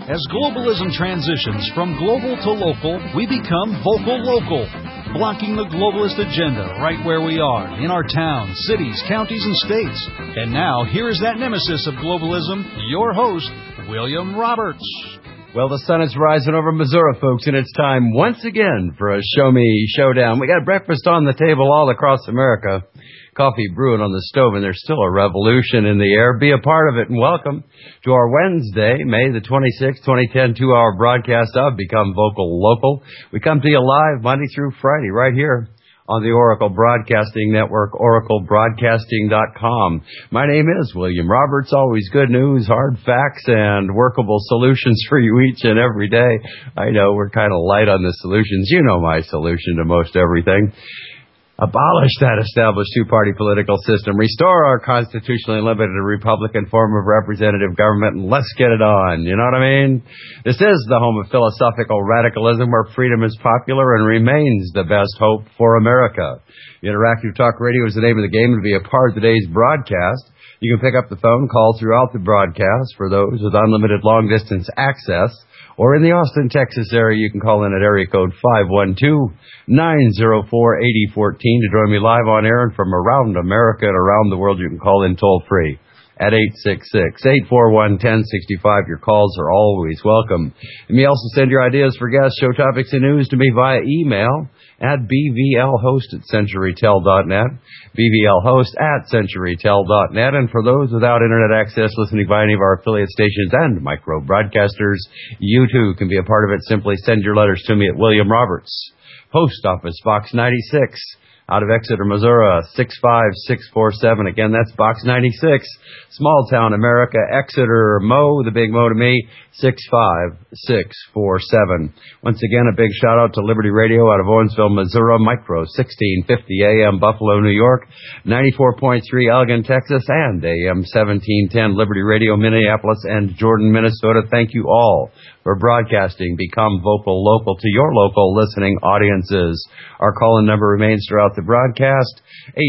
As globalism transitions from global to local, we become vocal local, blocking the globalist agenda right where we are, in our towns, cities, counties, and states. And now, here is that nemesis of globalism, your host, William Roberts. Well, the sun is rising over Missouri, folks, and it's time once again for a Show Me Showdown. We got breakfast on the table all across America, coffee brewing on the stove, and there's still a revolution in the air. Be a part of it, and welcome to our Wednesday, May the 26th, 2010, 2-hour broadcast of Become Vocal Local. We come to you live Monday through Friday right here on the Oracle Broadcasting Network, oraclebroadcasting.com. My name is William Roberts. Always good news, hard facts, and workable solutions for you each and every day. I know we're kind of light on the solutions. You know my solution to most everything. Abolish that established two-party political system. Restore our constitutionally limited Republican form of representative government, and let's get it on. You know what I mean? This is the home of philosophical radicalism, where freedom is popular and remains the best hope for America. Interactive Talk Radio is the name of the game. To be a part of today's broadcast, you can pick up the phone, call throughout the broadcast for those with unlimited long-distance access. Or in the Austin, Texas area, you can call in at area code 512-904-8014 to join me live on air. And from around America and around the world, you can call in toll-free at 866-841-1065. Your calls are always welcome. You may also send your ideas for guests, show topics, and news to me via email at bvlhost@centurytel.net, bvlhost@centurytel.net. And for those without internet access listening via any of our affiliate stations and micro broadcasters, you too can be a part of it. Simply send your letters to me at William Roberts, Post Office Box 96, out of Exeter, Missouri, 65647. Again, that's Box 96, Small Town America, Exeter, Mo, the big Mo to me, 65647. Once again, a big shout out to Liberty Radio out of Owensville, Missouri, Micro 1650 AM, Buffalo, New York, 94.3 Elgin, Texas, and AM 1710 Liberty Radio, Minneapolis and Jordan, Minnesota. Thank you all for broadcasting Become Vocal Local to your local listening audiences. Our call-in number remains throughout the broadcast,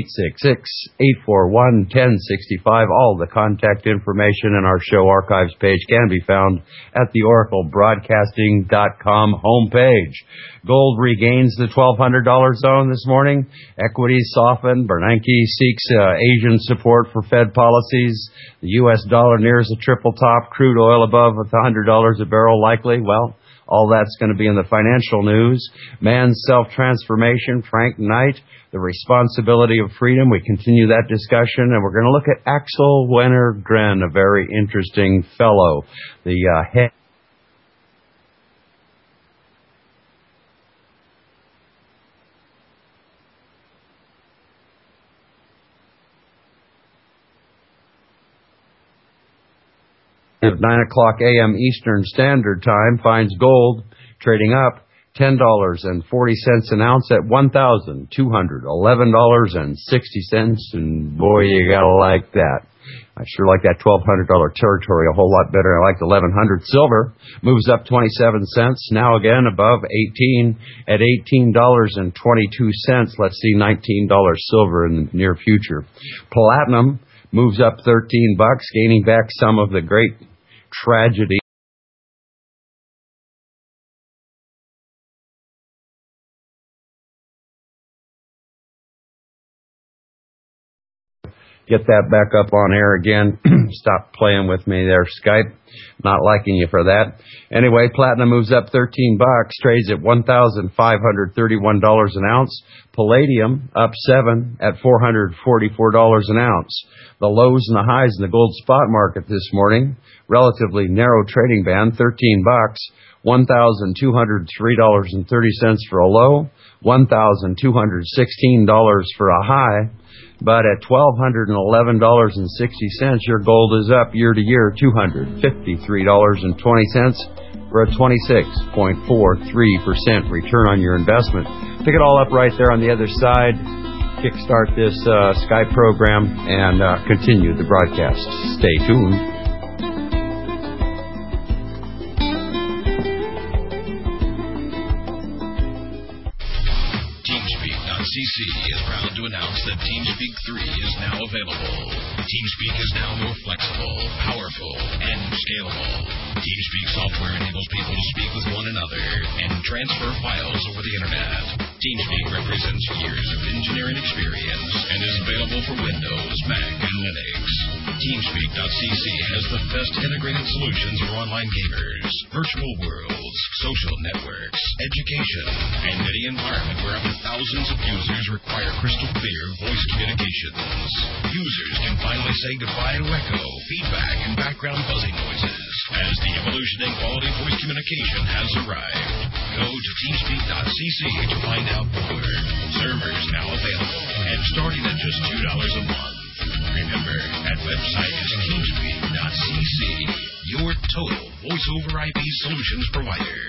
866-841-1065. All the contact information in our show archives page can be found at the oraclebroadcasting.com homepage. Gold regains the $1,200 zone this morning. Equities soften. Bernanke seeks Asian support for Fed policies. The U.S. dollar nears a triple top. Crude oil above $100 a barrel likely. Well, all that's going to be in the financial news. Man's self-transformation, Frank Knight, the responsibility of freedom. We continue that discussion, and we're going to look at Axel Wenner-Gren, a very interesting fellow. The head at 9 o'clock a.m. Eastern Standard Time finds gold trading up $10.40 an ounce at $1,211.60. And boy, you gotta like that. I sure like that $1,200 territory a whole lot better. I like the $1,100. Silver moves up 27 cents, now again above 18 at $18.22. Let's see $19 silver in the near future. Platinum moves up $13, gaining back some of the great tragedy. Get that back up on air again. Stop playing with me there, Skype. Not liking you for that. Anyway, platinum moves up $13, trades at $1,531 an ounce. Palladium up 7 at $444 an ounce. The lows and the highs in the gold spot market this morning, relatively narrow trading band, $13, $1,203.30 for a low, $1,216 for a high. But at $1,211.60, your gold is up year to year $253.20 for a 26.43% return on your investment. Pick it all up right there on the other side. Kickstart this Skype program and continue the broadcast. Stay tuned. TeamSpeak.com TeamSpeak.cc is proud to announce that TeamSpeak 3 is now available. TeamSpeak is now more flexible, powerful, and scalable. TeamSpeak software enables people to speak with one another and transfer files over the internet. TeamSpeak represents years of engineering experience and is available for Windows, Mac, and Linux. TeamSpeak.cc has the best integrated solutions for online gamers, virtual worlds, social networks, education, and any environment where up to thousands of users require crystal clear voice communications. Users can finally say goodbye to echo, feedback, and background buzzing noises as the evolution in quality voice communication has arrived. Go to TeamSpeak.cc to find out more. Servers now available and starting at just $2 a month. Remember, that website is TeamSpeak.cc, your total voice-over IP solutions provider.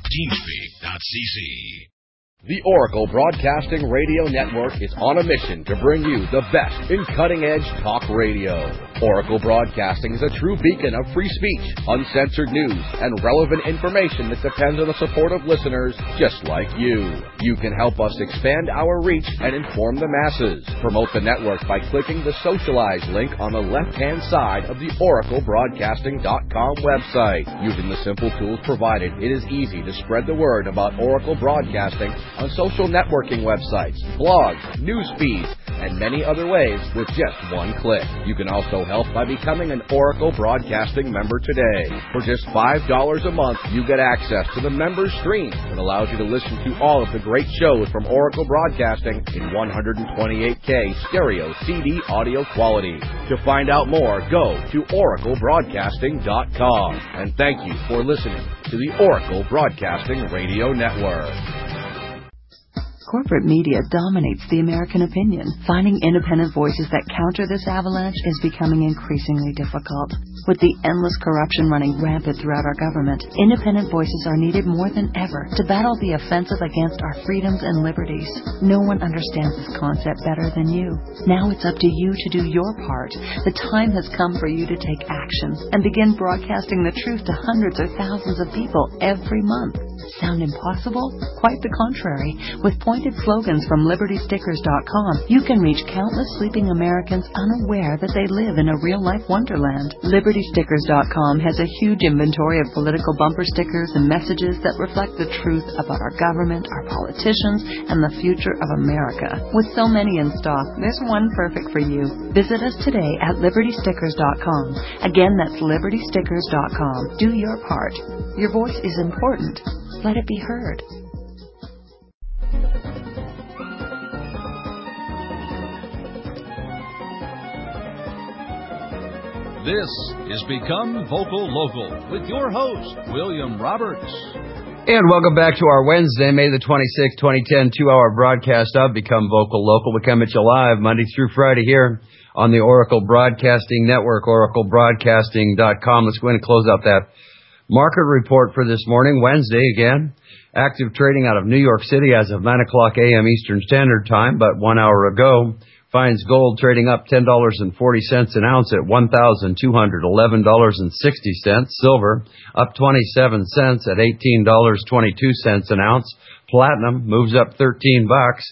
TeamSpeak.cc. The Oracle Broadcasting Radio Network is on a mission to bring you the best in cutting-edge talk radio. Oracle Broadcasting is a true beacon of free speech, uncensored news, and relevant information that depends on the support of listeners just like you. You can help us expand our reach and inform the masses. Promote the network by clicking the Socialize link on the left-hand side of the OracleBroadcasting.com website. Using the simple tools provided, it is easy to spread the word about Oracle Broadcasting on social networking websites, blogs, news feeds, and many other ways with just one click. You can also help by becoming an Oracle Broadcasting member today. For just $5 a month, you get access to the member stream that allows you to listen to all of the great shows from Oracle Broadcasting in 128K stereo CD audio quality. To find out more, go to oraclebroadcasting.com. And thank you for listening to the Oracle Broadcasting Radio Network. Corporate media dominates the American opinion. Finding independent voices that counter this avalanche is becoming increasingly difficult. With the endless corruption running rampant throughout our government, independent voices are needed more than ever to battle the offensive against our freedoms and liberties. No one understands this concept better than you. Now it's up to you to do your part. The time has come for you to take action and begin broadcasting the truth to hundreds or thousands of people every month. Sound impossible? Quite the contrary. With pointed slogans from LibertyStickers.com, you can reach countless sleeping Americans unaware that they live in a real-life wonderland. LibertyStickers.com has a huge inventory of political bumper stickers and messages that reflect the truth about our government, our politicians, and the future of America. With so many in stock, there's one perfect for you. Visit us today at LibertyStickers.com. Again, that's LibertyStickers.com. Do your part. Your voice is important. Let it be heard. This is Become Vocal Local with your host, William Roberts. And welcome back to our Wednesday, May the 26th, 2010, 2-hour broadcast of Become Vocal Local. We come at you live Monday through Friday here on the Oracle Broadcasting Network, oraclebroadcasting.com. Let's go ahead and close out that market report for this morning, Wednesday again. Active trading out of New York City as of 9 o'clock a.m. Eastern Standard Time, but 1 hour ago. Finds gold trading up $10.40 an ounce at $1,211.60. Silver up 27 cents at $18.22 an ounce. Platinum moves up $13,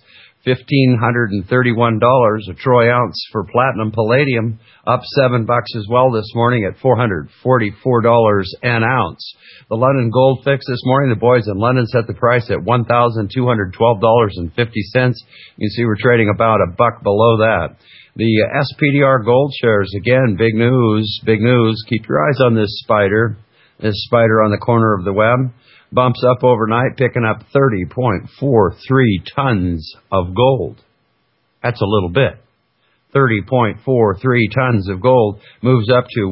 $1,531 a troy ounce for platinum. Palladium up $7 as well this morning at $444 an ounce. The London Gold Fix this morning, the boys in London set the price at $1,212.50. You can see we're trading about $1 below that. The SPDR Gold shares, again, big news. Keep your eyes on this spider on the corner of the web. Bumps up overnight, picking up 30.43 tons of gold. That's a little bit. 30.43 tons of gold moves up to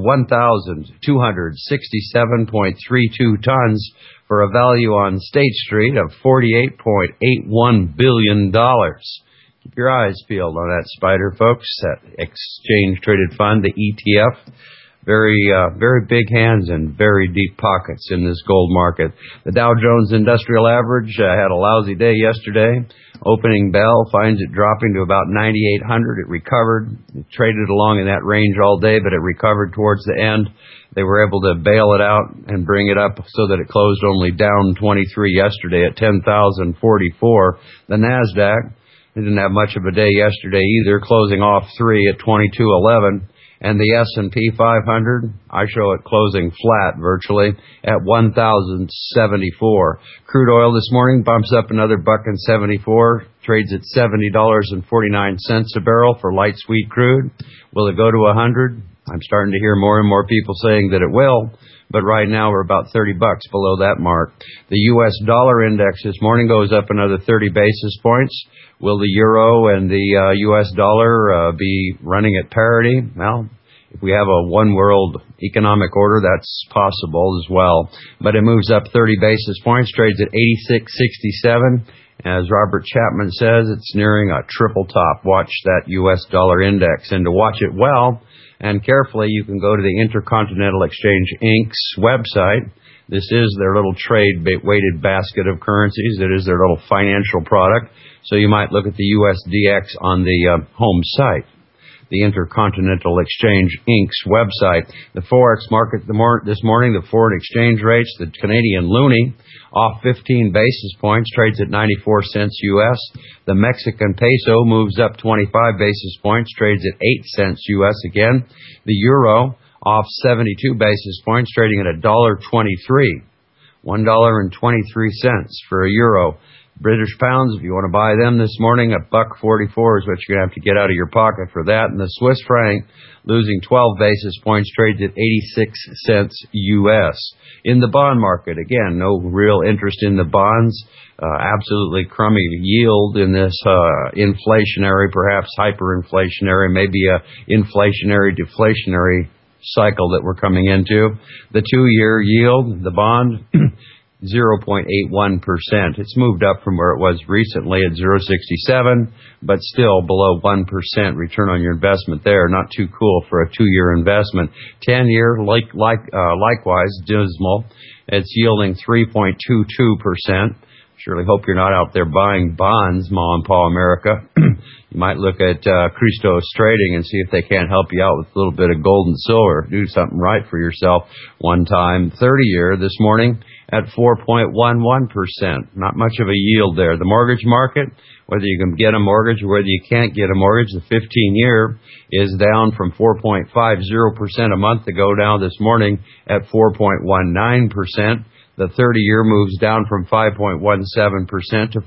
1,267.32 tons for a value on State Street of $48.81 billion. Keep your eyes peeled on that spider, folks. That exchange traded fund, the ETF. Very big hands and very deep pockets in this gold market. The Dow Jones Industrial Average had a lousy day yesterday. Opening bell finds it dropping to about 9,800. It recovered. It traded along in that range all day, but it recovered towards the end. They were able to bail it out and bring it up so that it closed only down 23 yesterday at 10,044. The NASDAQ It didn't have much of a day yesterday either, closing off 3 at 22.11. And the S&P 500, I show it closing flat virtually at 1,074. Crude oil this morning bumps up another $1.74, trades at $70.49 a barrel for light sweet crude. Will it go to 100? I'm starting to hear more and more people saying that it will, but right now we're about $30 below that mark. The U.S. dollar index this morning goes up another 30 basis points. Will the euro and the U.S. dollar be running at parity? Well, if we have a one world economic order, that's possible as well. But it moves up 30 basis points, trades at 86.67. As Robert Chapman says, it's nearing a triple top. Watch that U.S. dollar index. And to watch it well and carefully, you can go to the Intercontinental Exchange Inc.'s website. This is their little trade-weighted basket of currencies. It is their little financial product. So you might look at the USDX on the home site, the Intercontinental Exchange Inc.'s website. The Forex market this morning, the foreign exchange rates, the Canadian loonie, off 15 basis points, trades at 94 cents U.S. The Mexican peso moves up 25 basis points, trades at 8 cents U.S. again. The euro, off 72 basis points, trading at $1.23. $1.23 for a euro. British pounds, if you want to buy them this morning, $1.44 is what you're going to have to get out of your pocket for that. And the Swiss franc, losing 12 basis points, trades at 86 cents U.S. In the bond market, again, no real interest in the bonds. Absolutely crummy yield in this inflationary, perhaps hyperinflationary, maybe a inflationary, deflationary cycle that we're coming into. The 2-year yield, the bond, 0.81%. It's moved up from where it was recently at 0.67, but still below 1% return on your investment there. Not too cool for a 2-year investment. 10-year, likewise, dismal. It's yielding 3.22%. Surely hope you're not out there buying bonds, Ma and Pa America. You might look at Christos Trading and see if they can't help you out with a little bit of gold and silver. Do something right for yourself one time. 30-year this morning at 4.11%. Not much of a yield there. The mortgage market, whether you can get a mortgage or whether you can't get a mortgage, the 15-year is down from 4.50% a month ago down this morning at 4.19%. The 30-year moves down from 5.17% to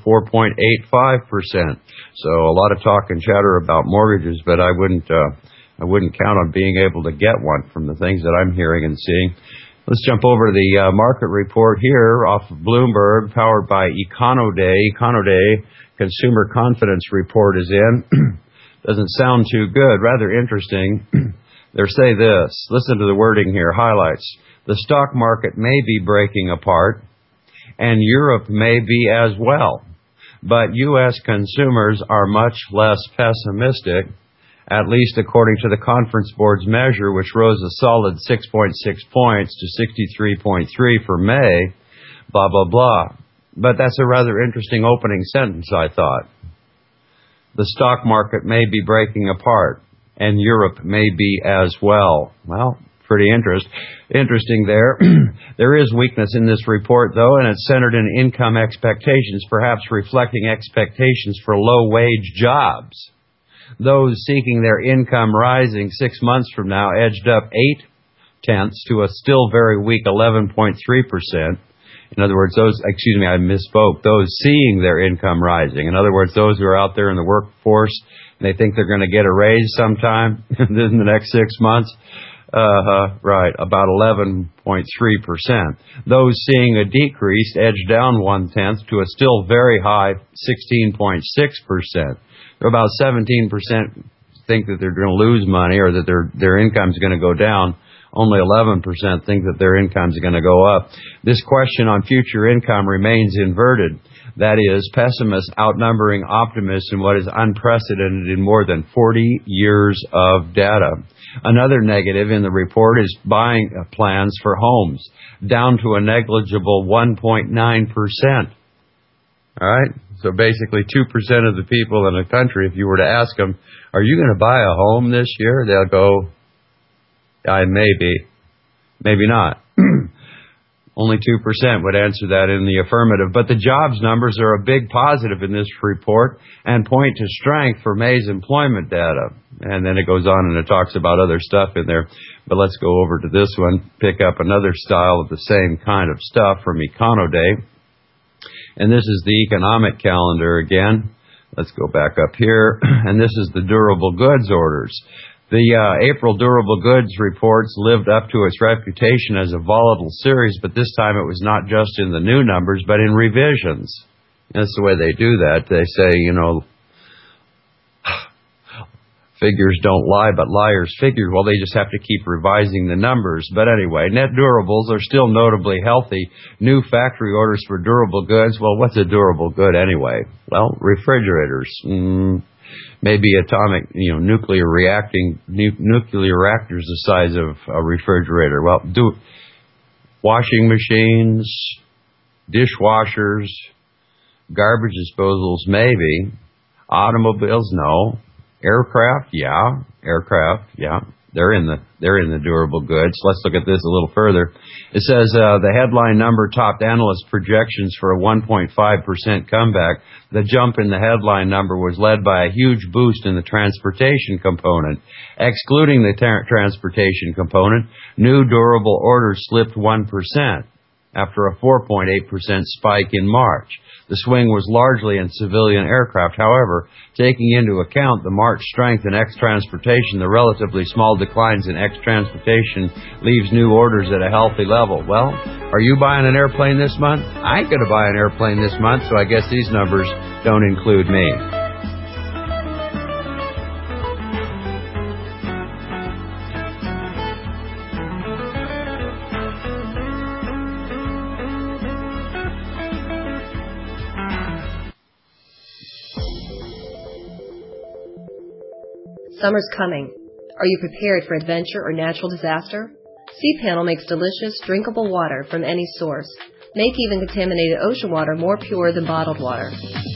4.85%. So a lot of talk and chatter about mortgages, but I wouldn't count on being able to get one from the things that I'm hearing and seeing. Let's jump over to the market report here off of Bloomberg, powered by Econoday. Econoday Consumer Confidence Report is in. Doesn't sound too good. Rather interesting. They say this. Listen to the wording here. Highlights. The stock market may be breaking apart, and Europe may be as well. But U.S. consumers are much less pessimistic, at least according to the Conference Board's measure, which rose a solid 6.6 points to 63.3 for May, blah, blah, blah. But that's a rather interesting opening sentence, I thought. The stock market may be breaking apart, and Europe may be as well. Well, pretty interesting there. There is weakness in this report, though, and it's centered in income expectations, perhaps reflecting expectations for low-wage jobs. Those seeking their income rising 6 months from now edged up 0.8 to a still very weak 11.3%. In other words, those seeing their income rising. In other words, those who are out there in the workforce, and they think they're going to get a raise sometime in the next 6 months. Right, about 11.3%. Those seeing a decrease edged down 0.1 to a still very high 16.6%. About 17% think that they're going to lose money or that their income is going to go down. Only 11% think that their income is going to go up. This question on future income remains inverted. That is, pessimists outnumbering optimists in what is unprecedented in more than 40 years of data. Another negative in the report is buying plans for homes, down to a negligible 1.9%. All right? So basically 2% of the people in the country, if you were to ask them, are you going to buy a home this year? They'll go, maybe not. Only 2% would answer that in the affirmative. But the jobs numbers are a big positive in this report and point to strength for May's employment data. And then it goes on and it talks about other stuff in there. But let's go over to this one, pick up another style of the same kind of stuff from Econoday. And this is the economic calendar again. Let's go back up here. And this is the durable goods orders. The April durable goods reports lived up to its reputation as a volatile series, but this time it was not just in the new numbers, but in revisions. That's the way they do that. They say, figures don't lie, but liars figure. Well, they just have to keep revising the numbers. But anyway, net durables are still notably healthy. New factory orders for durable goods. Well, what's a durable good anyway? Well, refrigerators. Maybe atomic, nuclear reactors the size of a refrigerator. Well, washing machines, dishwashers, garbage disposals, maybe. Automobiles, no. Aircraft, yeah. They're in the durable goods. Let's look at this a little further. It says the headline number topped analyst projections for a 1.5% comeback. The jump in the headline number was led by a huge boost in the transportation component. Excluding the transportation component, new durable orders slipped 1% after a 4.8% spike in March. The swing was largely in civilian aircraft. However, taking into account the March strength in X-transportation, the relatively small declines in X-transportation leaves new orders at a healthy level. Well, are you buying an airplane this month? I ain't going to buy an airplane this month, so I guess these numbers don't include me. Summer's coming. Are you prepared for adventure or natural disaster? Sea-Panel makes delicious, drinkable water from any source. Make even contaminated ocean water more pure than bottled water.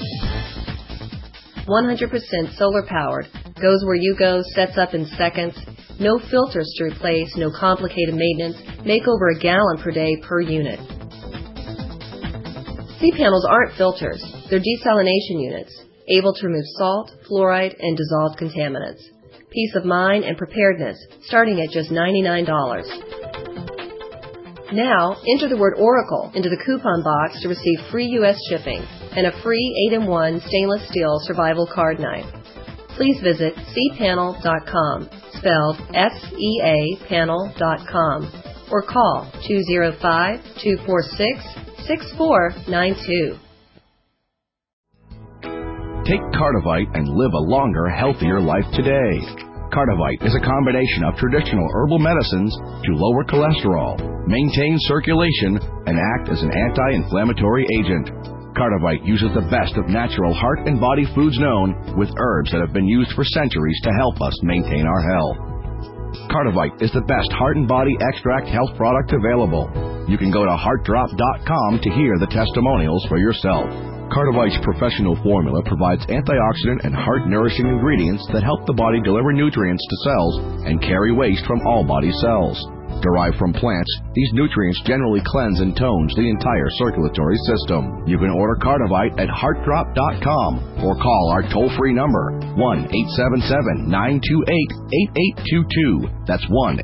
100% solar-powered. Goes where you go, sets up in seconds. No filters to replace, no complicated maintenance. Make over a gallon per day per unit. Sea-Panels aren't filters. They're desalination units, able to remove salt, fluoride, and dissolved contaminants. Peace of mind and preparedness, starting at just $99. Now, enter the word Oracle into the coupon box to receive free U.S. shipping and a free 8-in-1 stainless steel survival card knife. Please visit seapanel.com, spelled S-E-A panel.com, or call 205-246-6492. Take Cardivite and live a longer, healthier life today. Cardivite is a combination of traditional herbal medicines to lower cholesterol, maintain circulation, and act as an anti-inflammatory agent. Cardivite uses the best of natural heart and body foods known, with herbs that have been used for centuries to help us maintain our health. Cardivite is the best heart and body extract health product available. You can go to heartdrop.com to hear the testimonials for yourself. Cardivite's professional formula provides antioxidant and heart-nourishing ingredients that help the body deliver nutrients to cells and carry waste from all body cells. Derived from plants, these nutrients generally cleanse and tones the entire circulatory system. You can order Cardivite at heartdrop.com or call our toll-free number, 1-877-928-8822. That's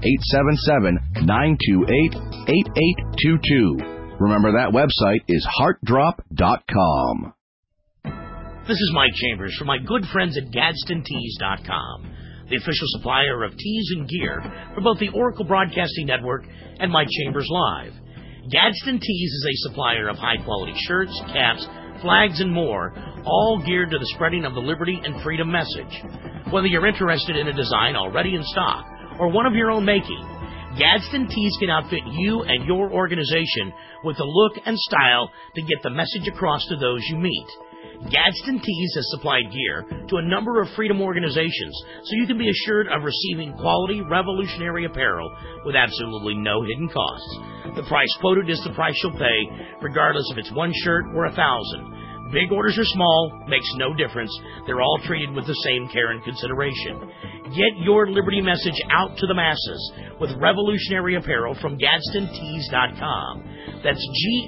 1-877-928-8822. Remember, that website is heartdrop.com. This is Mike Chambers from my good friends at GadsdenTees.com, the official supplier of tees and gear for both the Oracle Broadcasting Network and Mike Chambers Live. Gadsden Tees is a supplier of high-quality shirts, caps, flags, and more, all geared to the spreading of the liberty and freedom message. Whether you're interested in a design already in stock or one of your own making, Gadsden Tees can outfit you and your organization with the look and style to get the message across to those you meet. Gadsden Tees has supplied gear to a number of freedom organizations, so you can be assured of receiving quality, revolutionary apparel with absolutely no hidden costs. The price quoted is the price you'll pay, regardless if it's one shirt or 1,000. Big orders or small, makes no difference. They're all treated with the same care and consideration. Get your Liberty message out to the masses with revolutionary apparel from GadsdenTees.com. That's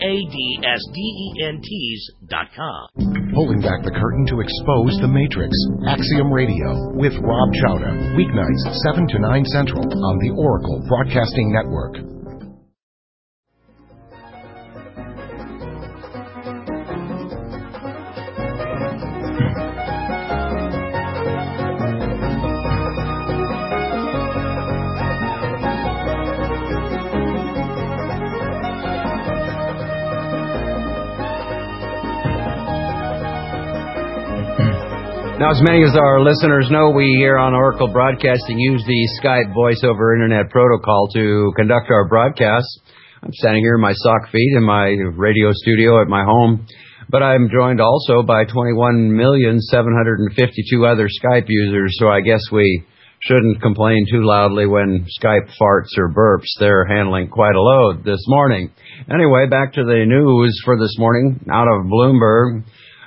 GADSDENTees.com. Pulling back the curtain to expose the Matrix. Axiom Radio with Rob Chowda. Weeknights 7 to 9 Central on the Oracle Broadcasting Network. Now, as many as our listeners know, we here on Oracle Broadcasting use the Skype voice over Internet protocol to conduct our broadcasts. I'm standing here in my sock feet in my radio studio at my home, but I'm joined also by 21,752 other Skype users, so I guess we shouldn't complain too loudly when Skype farts or burps. They're handling quite a load this morning. Anyway, back to the news for this morning out of Bloomberg.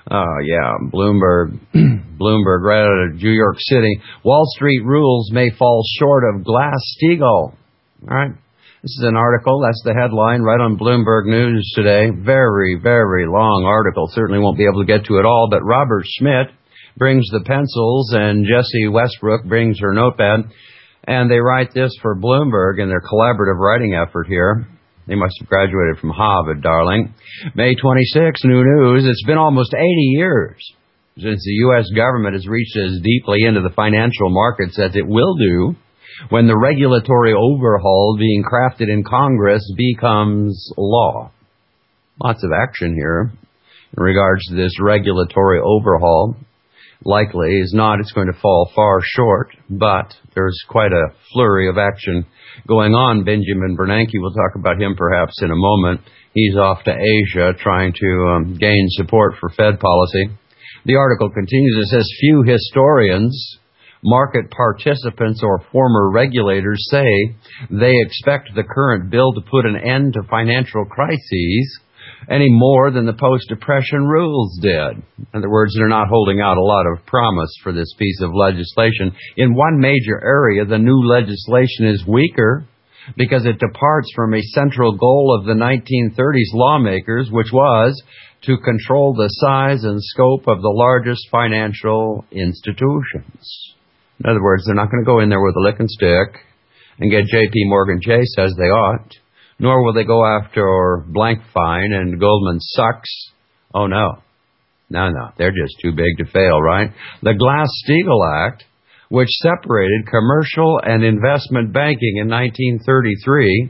Bloomberg, right out of New York City. Wall Street rules may fall short of Glass-Steagall. All right. This is an article. That's the headline right on Bloomberg News today. Very, very long article. Certainly won't be able to get to it all, but Robert Schmidt brings the pencils and Jessie Westbrook brings her notepad. And they write this for Bloomberg in their collaborative writing effort here. They must have graduated from Harvard, darling. May 26, new news. It's been almost 80 years since the U.S. government has reached as deeply into the financial markets as it will do when the regulatory overhaul being crafted in Congress becomes law. Lots of action here in regards to this regulatory overhaul. Likely is not, it's going to fall far short, but there's quite a flurry of action going on. Benjamin Bernanke, we'll talk about him perhaps in a moment. He's off to Asia trying to gain support for Fed policy. The article continues. It says, few historians, market participants, or former regulators say they expect the current bill to put an end to financial crises any more than the post-Depression rules did. In other words, they're not holding out a lot of promise for this piece of legislation. In one major area, the new legislation is weaker because it departs from a central goal of the 1930s lawmakers, which was to control the size and scope of the largest financial institutions. In other words, they're not going to go in there with a licking stick and get J.P. Morgan Chase as they ought. Nor will they go after Blankfein and Goldman Sachs. Oh, no. No. They're just too big to fail, right? The Glass-Steagall Act, which separated commercial and investment banking in 1933.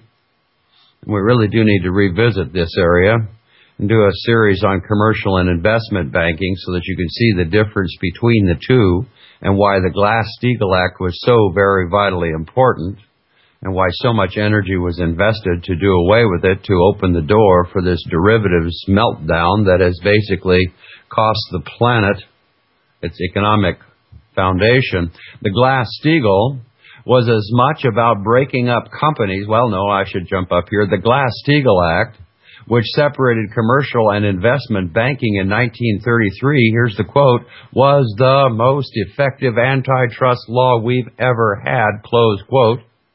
We really do need to revisit this area and do a series on commercial and investment banking so that you can see the difference between the two and why the Glass-Steagall Act was so very vitally important, and why so much energy was invested to do away with it, to open the door for this derivatives meltdown that has basically cost the planet its economic foundation. The Glass-Steagall was as much about breaking up companies. Well, no, I should jump up here. The Glass-Steagall Act, which separated commercial and investment banking in 1933, here's the quote, was the most effective antitrust law we've ever had, close quote.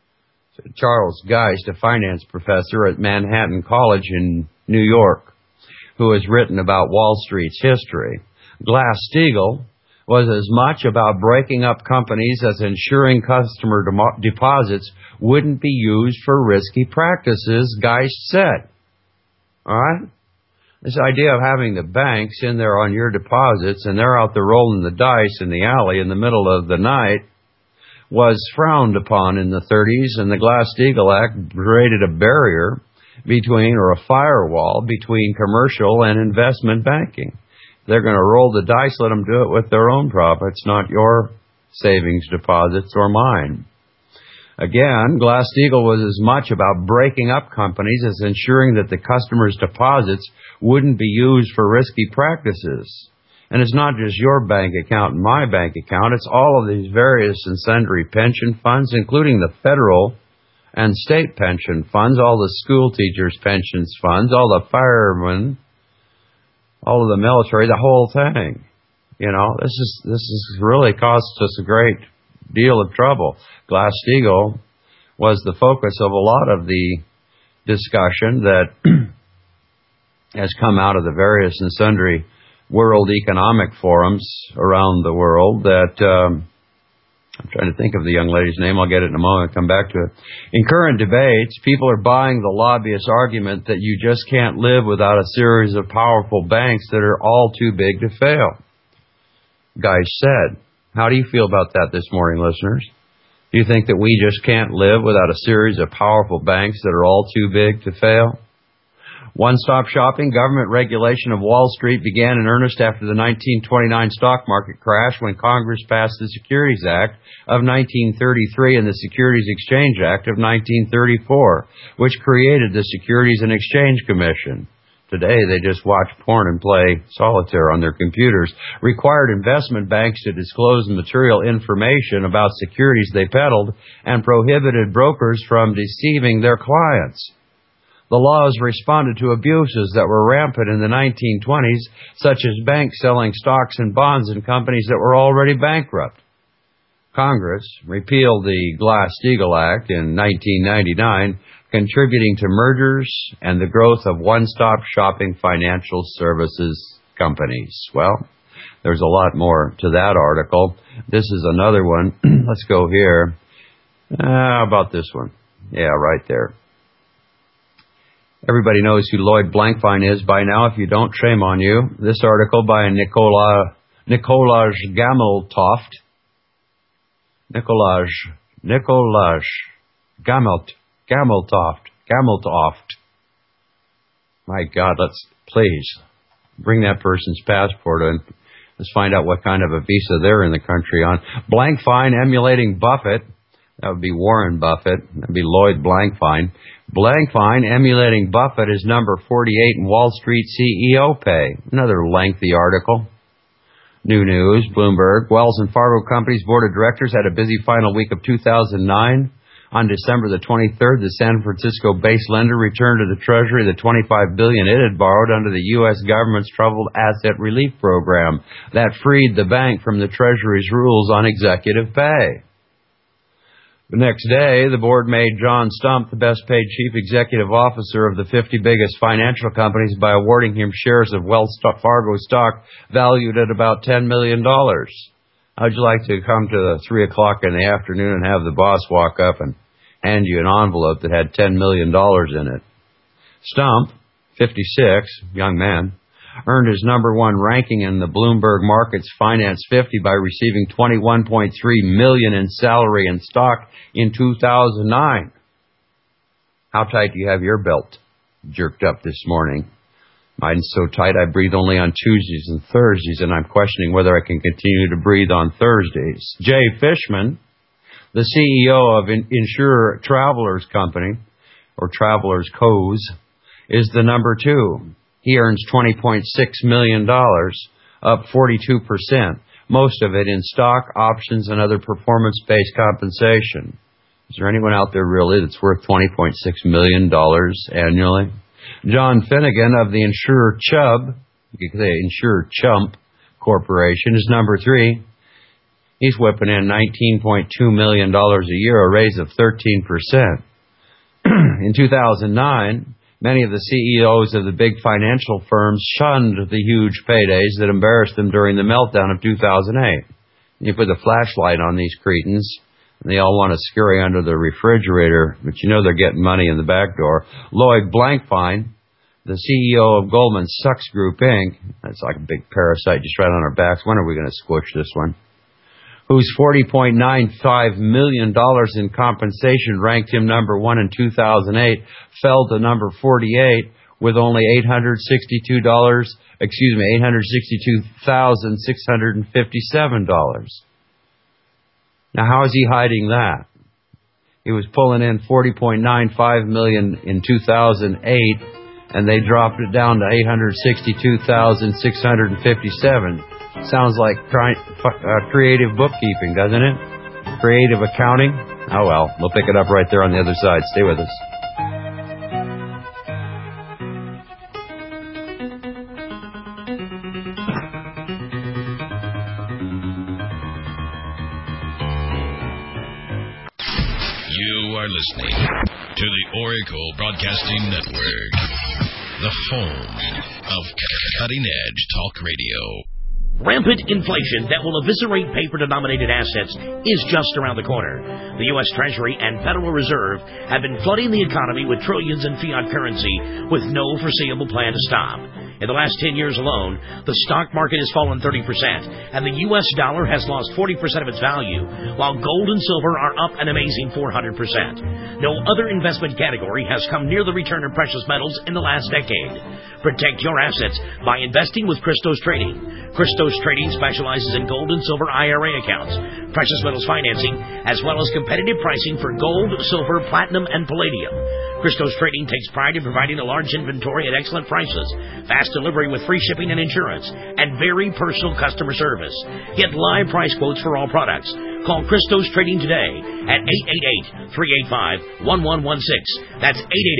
Charles Geist, a finance professor at Manhattan College in New York, who has written about Wall Street's history. Glass-Steagall was as much about breaking up companies as ensuring customer deposits wouldn't be used for risky practices, Geist said. All right? This idea of having the banks in there on your deposits and they're out there rolling the dice in the alley in the middle of the night was frowned upon in the 30s, and the Glass-Steagall Act created a barrier between, or a firewall between, commercial and investment banking. If they're going to roll the dice, let them do it with their own profits, not your savings deposits or mine. Again, Glass-Steagall was as much about breaking up companies as ensuring that the customer's deposits wouldn't be used for risky practices. And it's not just your bank account and my bank account. It's all of these various and sundry pension funds, including the federal and state pension funds, all the school teachers' pensions funds, all the firemen all of the military, the whole thing. You know, this is really cost us a great deal of trouble. Glass-Steagall was the focus of a lot of the discussion that has come out of the various and sundry world economic forums around the world that I'm trying to think of the young lady's name. I'll get it in a moment. Come back to it. In current debates, people are buying the lobbyist argument that you just can't live without a series of powerful banks that are all too big to fail. Guys said, how do you feel about that this morning, listeners? Do you think that we just can't live without a series of powerful banks that are all too big to fail? One-stop shopping, government regulation of Wall Street began in earnest after the 1929 stock market crash when Congress passed the Securities Act of 1933 and the Securities Exchange Act of 1934, which created the Securities and Exchange Commission. Today, they just watch porn and play solitaire on their computers. Required investment banks to disclose material information about securities they peddled and prohibited brokers from deceiving their clients. The laws responded to abuses that were rampant in the 1920s, such as banks selling stocks and bonds in companies that were already bankrupt. Congress repealed the Glass-Steagall Act in 1999, contributing to mergers and the growth of one-stop shopping financial services companies. Well, there's a lot more to that article. This is another one. Let's go here. How about this one? Yeah, right there. Everybody knows who Lloyd Blankfein is by now. If you don't, shame on you. This article by Nikolaj Gameltoft. Nikolaj Gameltoft. My God, let's please bring that person's passport in. Let's find out what kind of a visa they're in the country on. Blankfein emulating Buffett. That would be Warren Buffett. That would be Lloyd Blankfein. Blankfein emulating Buffett is number 48 in Wall Street CEO pay. Another lengthy article. New news, Bloomberg. Wells and Fargo Company's board of directors had a busy final week of 2009. On December the 23rd, the San Francisco-based lender returned to the Treasury the $25 billion it had borrowed under the U.S. government's Troubled Asset Relief Program that freed the bank from the Treasury's rules on executive pay. The next day, the board made John Stumpf the best-paid chief executive officer of the 50 biggest financial companies by awarding him shares of Wells Fargo stock valued at about $10 million. How'd you like to come to 3 o'clock in the afternoon and have the boss walk up and hand you an envelope that had $10 million in it? Stumpf, 56, young man, earned his number one ranking in the Bloomberg Markets Finance 50 by receiving $21.3 million in salary and stock in 2009. How tight do you have your belt jerked up this morning? Mine's so tight I breathe only on Tuesdays and Thursdays, and I'm questioning whether I can continue to breathe on Thursdays. Jay Fishman, the CEO of Insurer Travelers Company, or Travelers Co's, is the number two. He earns $20.6 million, up 42%, most of it in stock, options, and other performance-based compensation. Is there anyone out there really that's worth $20.6 million annually? John Finnegan of the Insurer Chubb, you could say Insurer Chump Corporation, is number three. He's whipping in $19.2 million a year, a raise of 13%. In 2009, many of the CEOs of the big financial firms shunned the huge paydays that embarrassed them during the meltdown of 2008. You put the flashlight on these cretins, and they all want to scurry under the refrigerator, but you know they're getting money in the back door. Lloyd Blankfein, the CEO of Goldman Sachs Group, Inc., that's like a big parasite just right on our backs. When are we going to squish this one? Whose $40.95 million in compensation ranked him number one in 2008, fell to number 48 with only $862,657. Now, how is he hiding that? He was pulling in $40.95 million in 2008, and they dropped it down to $862,657. Sounds like creative bookkeeping, doesn't it? Creative accounting? Oh well, we'll pick it up right there on the other side. Stay with us. are listening to the Oracle Broadcasting Network, the home of cutting-edge talk radio. Rampant inflation that will eviscerate paper-denominated assets is just around the corner. The U.S. Treasury and Federal Reserve have been flooding the economy with trillions in fiat currency with no foreseeable plan to stop. In the last 10 years alone, the stock market has fallen 30%, and the U.S. dollar has lost 40% of its value, while gold and silver are up an amazing 400%. No other investment category has come near the return of precious metals in the last decade. Protect your assets by investing with Christos Trading. Christos Trading specializes in gold and silver IRA accounts, precious metals financing, as well as competitive pricing for gold, silver, platinum, and palladium. Christos Trading takes pride in providing a large inventory at excellent prices, fast delivery with free shipping and insurance, and very personal customer service. Get live price quotes for all products. Call Christos Trading today at 888-385-1116. That's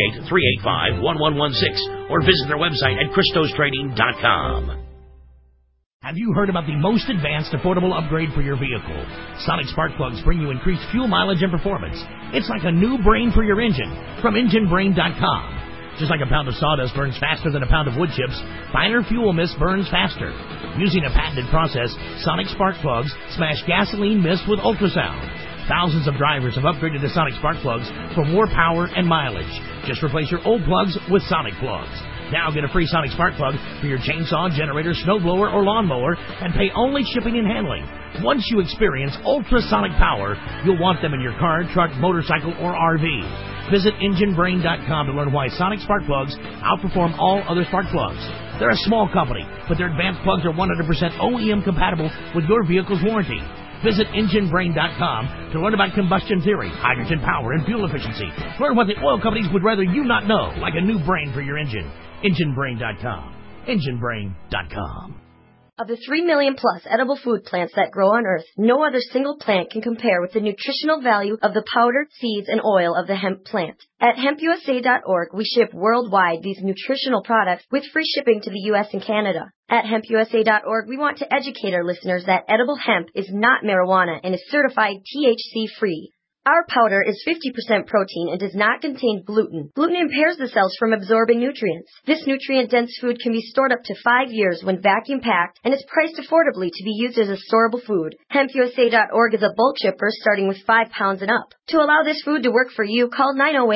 888-385-1116. Or visit their website at ChristosTrading.com. Have you heard about the most advanced affordable upgrade for your vehicle? Sonic Spark Plugs bring you increased fuel mileage and performance. It's like a new brain for your engine from EngineBrain.com. Just like a pound of sawdust burns faster than a pound of wood chips, finer fuel mist burns faster. Using a patented process, Sonic Spark Plugs smash gasoline mist with ultrasound. Thousands of drivers have upgraded to Sonic Spark Plugs for more power and mileage. Just replace your old plugs with Sonic Plugs. Now get a free Sonic Spark Plug for your chainsaw, generator, snowblower, or lawnmower and pay only shipping and handling. Once you experience ultrasonic power, you'll want them in your car, truck, motorcycle, or RV. Visit EngineBrain.com to learn why Sonic Spark Plugs outperform all other spark plugs. They're a small company, but their advanced plugs are 100% OEM compatible with your vehicle's warranty. Visit EngineBrain.com to learn about combustion theory, hydrogen power, and fuel efficiency. Learn what the oil companies would rather you not know, like a new brain for your engine. EngineBrain.com. EngineBrain.com. Of the 3 million plus edible food plants that grow on Earth, no other single plant can compare with the nutritional value of the powder, seeds, and oil of the hemp plant. At HempUSA.org, we ship worldwide these nutritional products with free shipping to the U.S. and Canada. At HempUSA.org, we want to educate our listeners that edible hemp is not marijuana and is certified THC-free. Our powder is 50% protein and does not contain gluten. Gluten impairs the cells from absorbing nutrients. This nutrient-dense food can be stored up to 5 years when vacuum-packed and is priced affordably to be used as a storable food. HempUSA.org is a bulk shipper starting with 5 pounds and up. To allow this food to work for you, call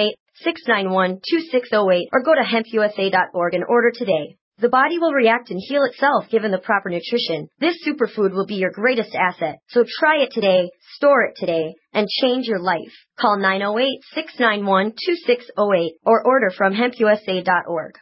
908-691-2608 or go to HempUSA.org and order today. The body will react and heal itself given the proper nutrition. This superfood will be your greatest asset. So try it today, store it today, and change your life. Call 908-691-2608 or order from HempUSA.org.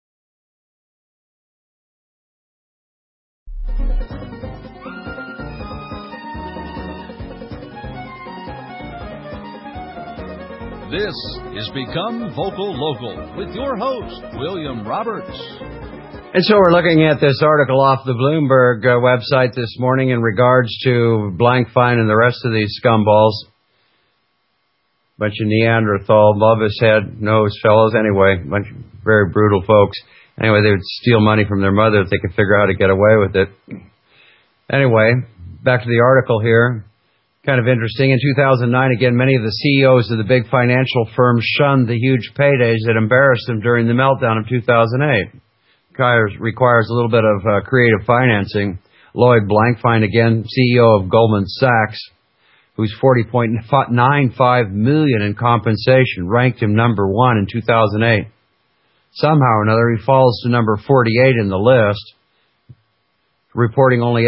This is Become Vocal Local with your host, William Roberts. And so we're looking at this article off the Bloomberg website this morning in regards to Blankfein and the rest of these scumballs. Bunch of Neanderthal, above his head, nose fellows. Anyway, bunch of very brutal folks. Anyway, they would steal money from their mother if they could figure out how to get away with it. Anyway, back to the article here. Kind of interesting. In 2009, again, many of the CEOs of the big financial firms shunned the huge paydays that embarrassed them during the meltdown of 2008. Requires a little bit of creative financing. Lloyd Blankfein, again, CEO of Goldman Sachs, whose $40.95 million in compensation ranked him number 1 in 2008. Somehow or another, he falls to number 48 in the list, reporting only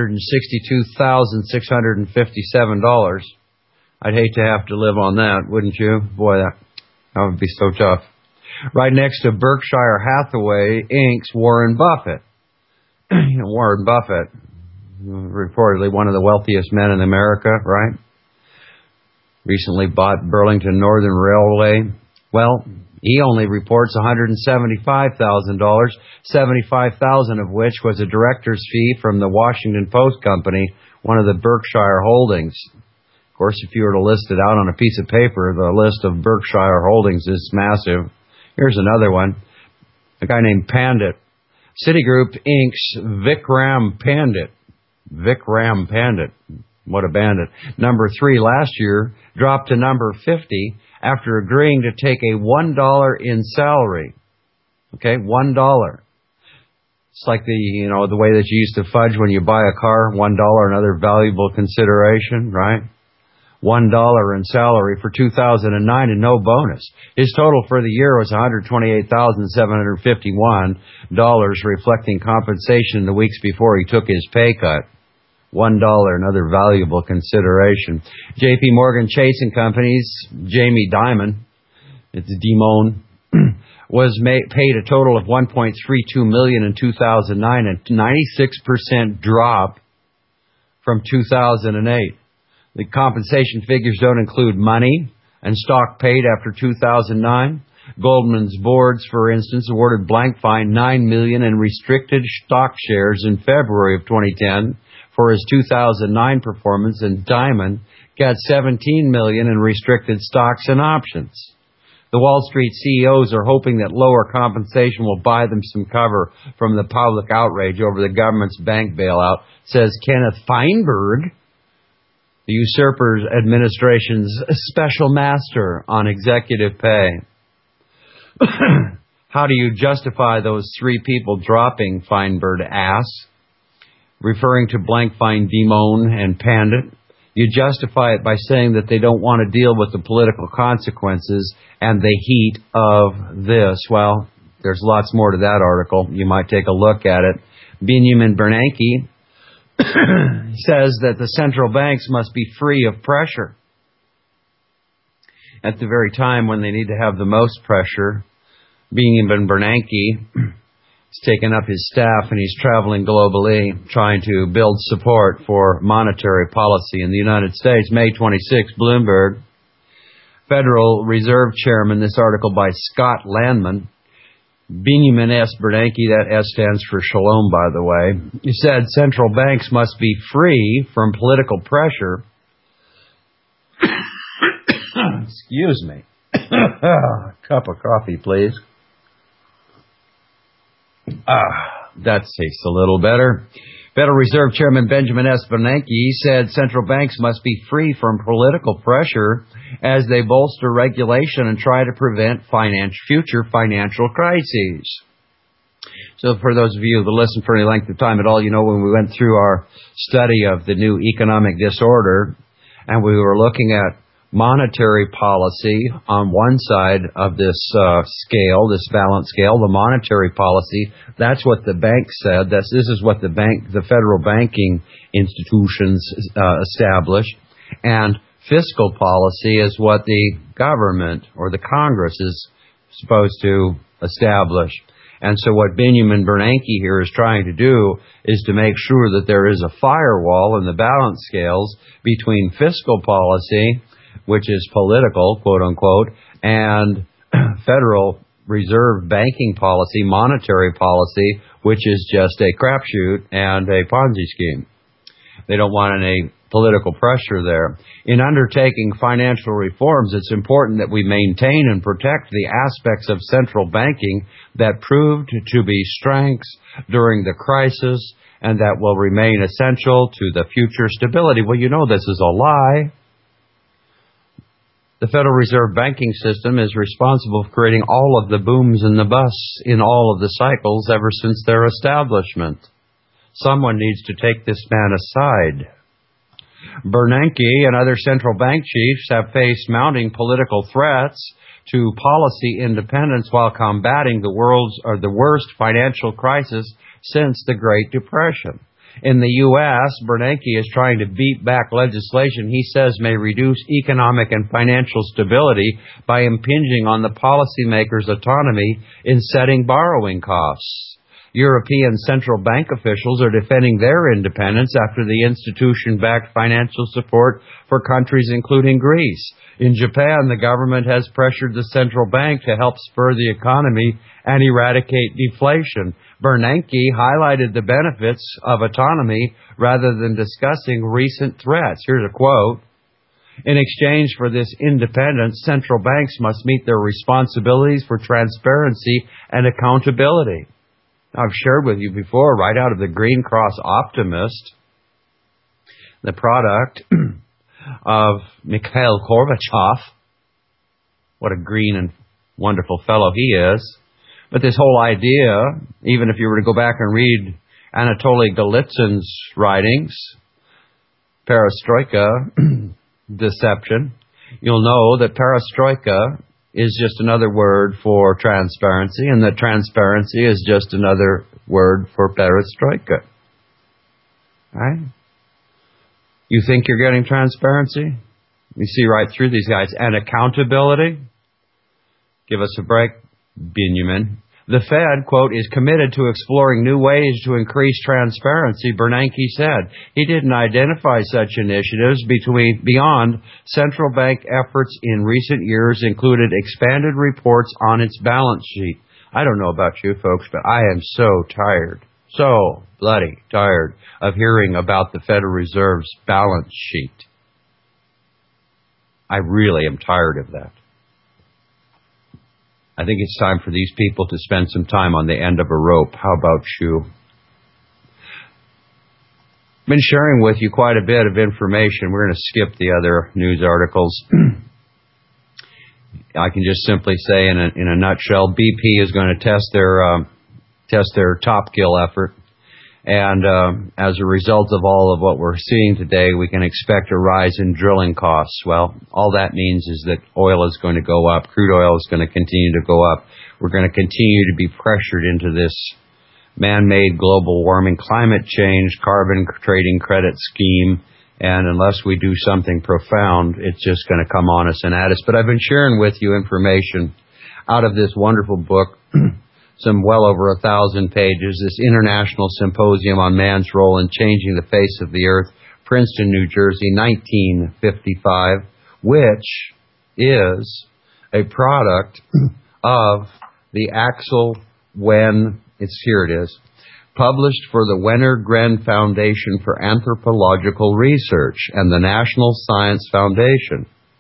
$862,657. I'd hate to have to live on that, wouldn't you? Boy, that would be so tough. Right next to Berkshire Hathaway Inc.'s Warren Buffett. Warren Buffett, reportedly one of the wealthiest men in America, right? Recently bought Burlington Northern Railway. Well, he only reports $175,000, $75,000 of which was a director's fee from the Washington Post Company, one of the Berkshire holdings. Of course, if you were to list it out on a piece of paper, the list of Berkshire holdings is massive. Here's another one. A guy named Pandit. Citigroup Inc.'s Vikram Pandit. Vikram Pandit. What a bandit. Number 3 last year, dropped to number 50 after agreeing to take a $1 in salary. Okay, $1. It's like the way that you used to fudge when you buy a car, $1, another valuable consideration, right? $1 in salary for 2009 and no bonus. His total for the year was $128,751, reflecting compensation in the weeks before he took his pay cut. $1, another valuable consideration. J.P. Morgan Chase and Company's Jamie Dimon, it's Dimon, was paid a total of $1.32 million in 2009, a 96% drop from 2008. The compensation figures don't include money and stock paid after 2009. Goldman's boards, for instance, awarded Blankfein $9 million in restricted stock shares in February of 2010 for his 2009 performance, and Dimon got $17 million in restricted stocks and options. The Wall Street CEOs are hoping that lower compensation will buy them some cover from the public outrage over the government's bank bailout, says Kenneth Feinberg, the usurper administration's special master on executive pay. How do you justify those three people dropping, Feinberg asks, referring to Blankfein, Dimon, and Pandit? You justify it by saying that they don't want to deal with the political consequences and the heat of this. Well, there's lots more to that article. You might take a look at it. Benjamin Bernanke says that the central banks must be free of pressure. At the very time when they need to have the most pressure, Benjamin Bernanke has taken up his staff and he's traveling globally trying to build support for monetary policy in the United States. May 26, Bloomberg. Federal Reserve Chairman, this article by Scott Landman, Benjamin S. Bernanke, that S stands for Shalom, by the way, he said central banks must be free from political pressure. Excuse me. Cup of coffee, please. That tastes a little better. Federal Reserve Chairman Benjamin S. Bernanke said central banks must be free from political pressure as they bolster regulation and try to prevent future financial crises. So for those of you who have listened for any length of time at all, you know when we went through our study of the new economic disorder and we were looking at monetary policy on one side of this scale, this balance scale, the monetary policy, that's what the bank said. This is what the federal banking institutions established. And fiscal policy is what the government or the Congress is supposed to establish. And so what Benjamin Bernanke here is trying to do is to make sure that there is a firewall in the balance scales between fiscal policy, which is political, quote unquote, and Federal Reserve banking policy, monetary policy, which is just a crapshoot and a Ponzi scheme. They don't want any political pressure there. In undertaking financial reforms, it's important that we maintain and protect the aspects of central banking that proved to be strengths during the crisis and that will remain essential to the future stability. Well, you know this is a lie. The Federal Reserve banking system is responsible for creating all of the booms and the busts in all of the cycles ever since their establishment. Someone needs to take this man aside. Bernanke and other central bank chiefs have faced mounting political threats to policy independence while combating the worst financial crisis since the Great Depression. In the U.S., Bernanke is trying to beat back legislation he says may reduce economic and financial stability by impinging on the policymakers' autonomy in setting borrowing costs. European central bank officials are defending their independence after the institution backed financial support for countries including Greece. In Japan, the government has pressured the central bank to help spur the economy and eradicate deflation. Bernanke highlighted the benefits of autonomy rather than discussing recent threats. Here's a quote. In exchange for this independence, central banks must meet their responsibilities for transparency and accountability. I've shared with you before, right out of the Green Cross Optimist, the product of Mikhail Gorbachev, what a green and wonderful fellow he is. But this whole idea, even if you were to go back and read Anatoly Golitsyn's writings, Perestroika, Deception, you'll know that perestroika is just another word for transparency, and that transparency is just another word for perestroika. Right? You think you're getting transparency? You see right through these guys. And accountability? Give us a break, Benjamin. The Fed, quote, is committed to exploring new ways to increase transparency, Bernanke said. He didn't identify such initiatives beyond central bank efforts in recent years included expanded reports on its balance sheet. I don't know about you folks, but I am so bloody tired of hearing about the Federal Reserve's balance sheet. I really am tired of that. I think it's time for these people to spend some time on the end of a rope. How about you? I've been sharing with you quite a bit of information. We're going to skip the other news articles. I can just simply say in a nutshell, BP is going to test their Top Gill effort. And as a result of all of what we're seeing today, we can expect a rise in drilling costs. Well, all that means is that oil is going to go up. Crude oil is going to continue to go up. We're going to continue to be pressured into this man-made global warming, climate change, carbon trading credit scheme. And unless we do something profound, it's just going to come on us and at us. But I've been sharing with you information out of this wonderful book, some well over 1,000 pages, this International Symposium on Man's Role in Changing the Face of the Earth, Princeton, New Jersey, 1955, which is a product of the Axel Wen, here it is, published for the Wenner-Gren Foundation for Anthropological Research and the National Science Foundation.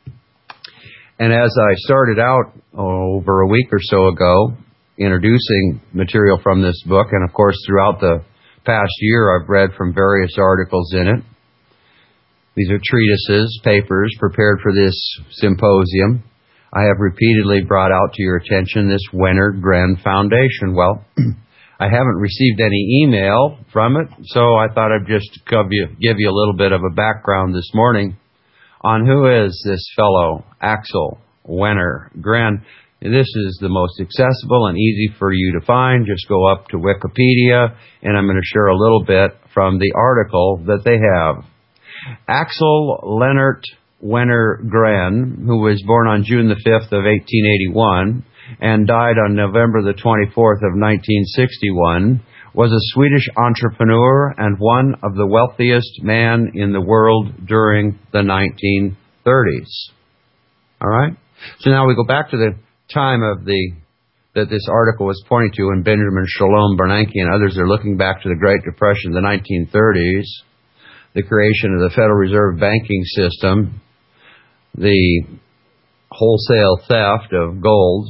And as I started out over a week or so ago, introducing material from this book, and of course throughout the past year I've read from various articles in it. These are treatises, papers prepared for this symposium. I have repeatedly brought out to your attention this Wenner-Gren Foundation. Well, I haven't received any email from it, so I thought I'd just give you a little bit of a background this morning on who is this fellow, Axel Wenner-Gren. This is the most accessible and easy for you to find. Just go up to Wikipedia, and I'm going to share a little bit from the article that they have. Axel Lennart Wenner-Gren, who was born on June the 5th of 1881 and died on November the 24th of 1961, was a Swedish entrepreneur and one of the wealthiest men in the world during the 1930s. All right? So now we go back to the time of that this article was pointing to, and Benjamin Shalom Bernanke and others are looking back to the Great Depression of the 1930s, the creation of the Federal Reserve banking system, the wholesale theft of gold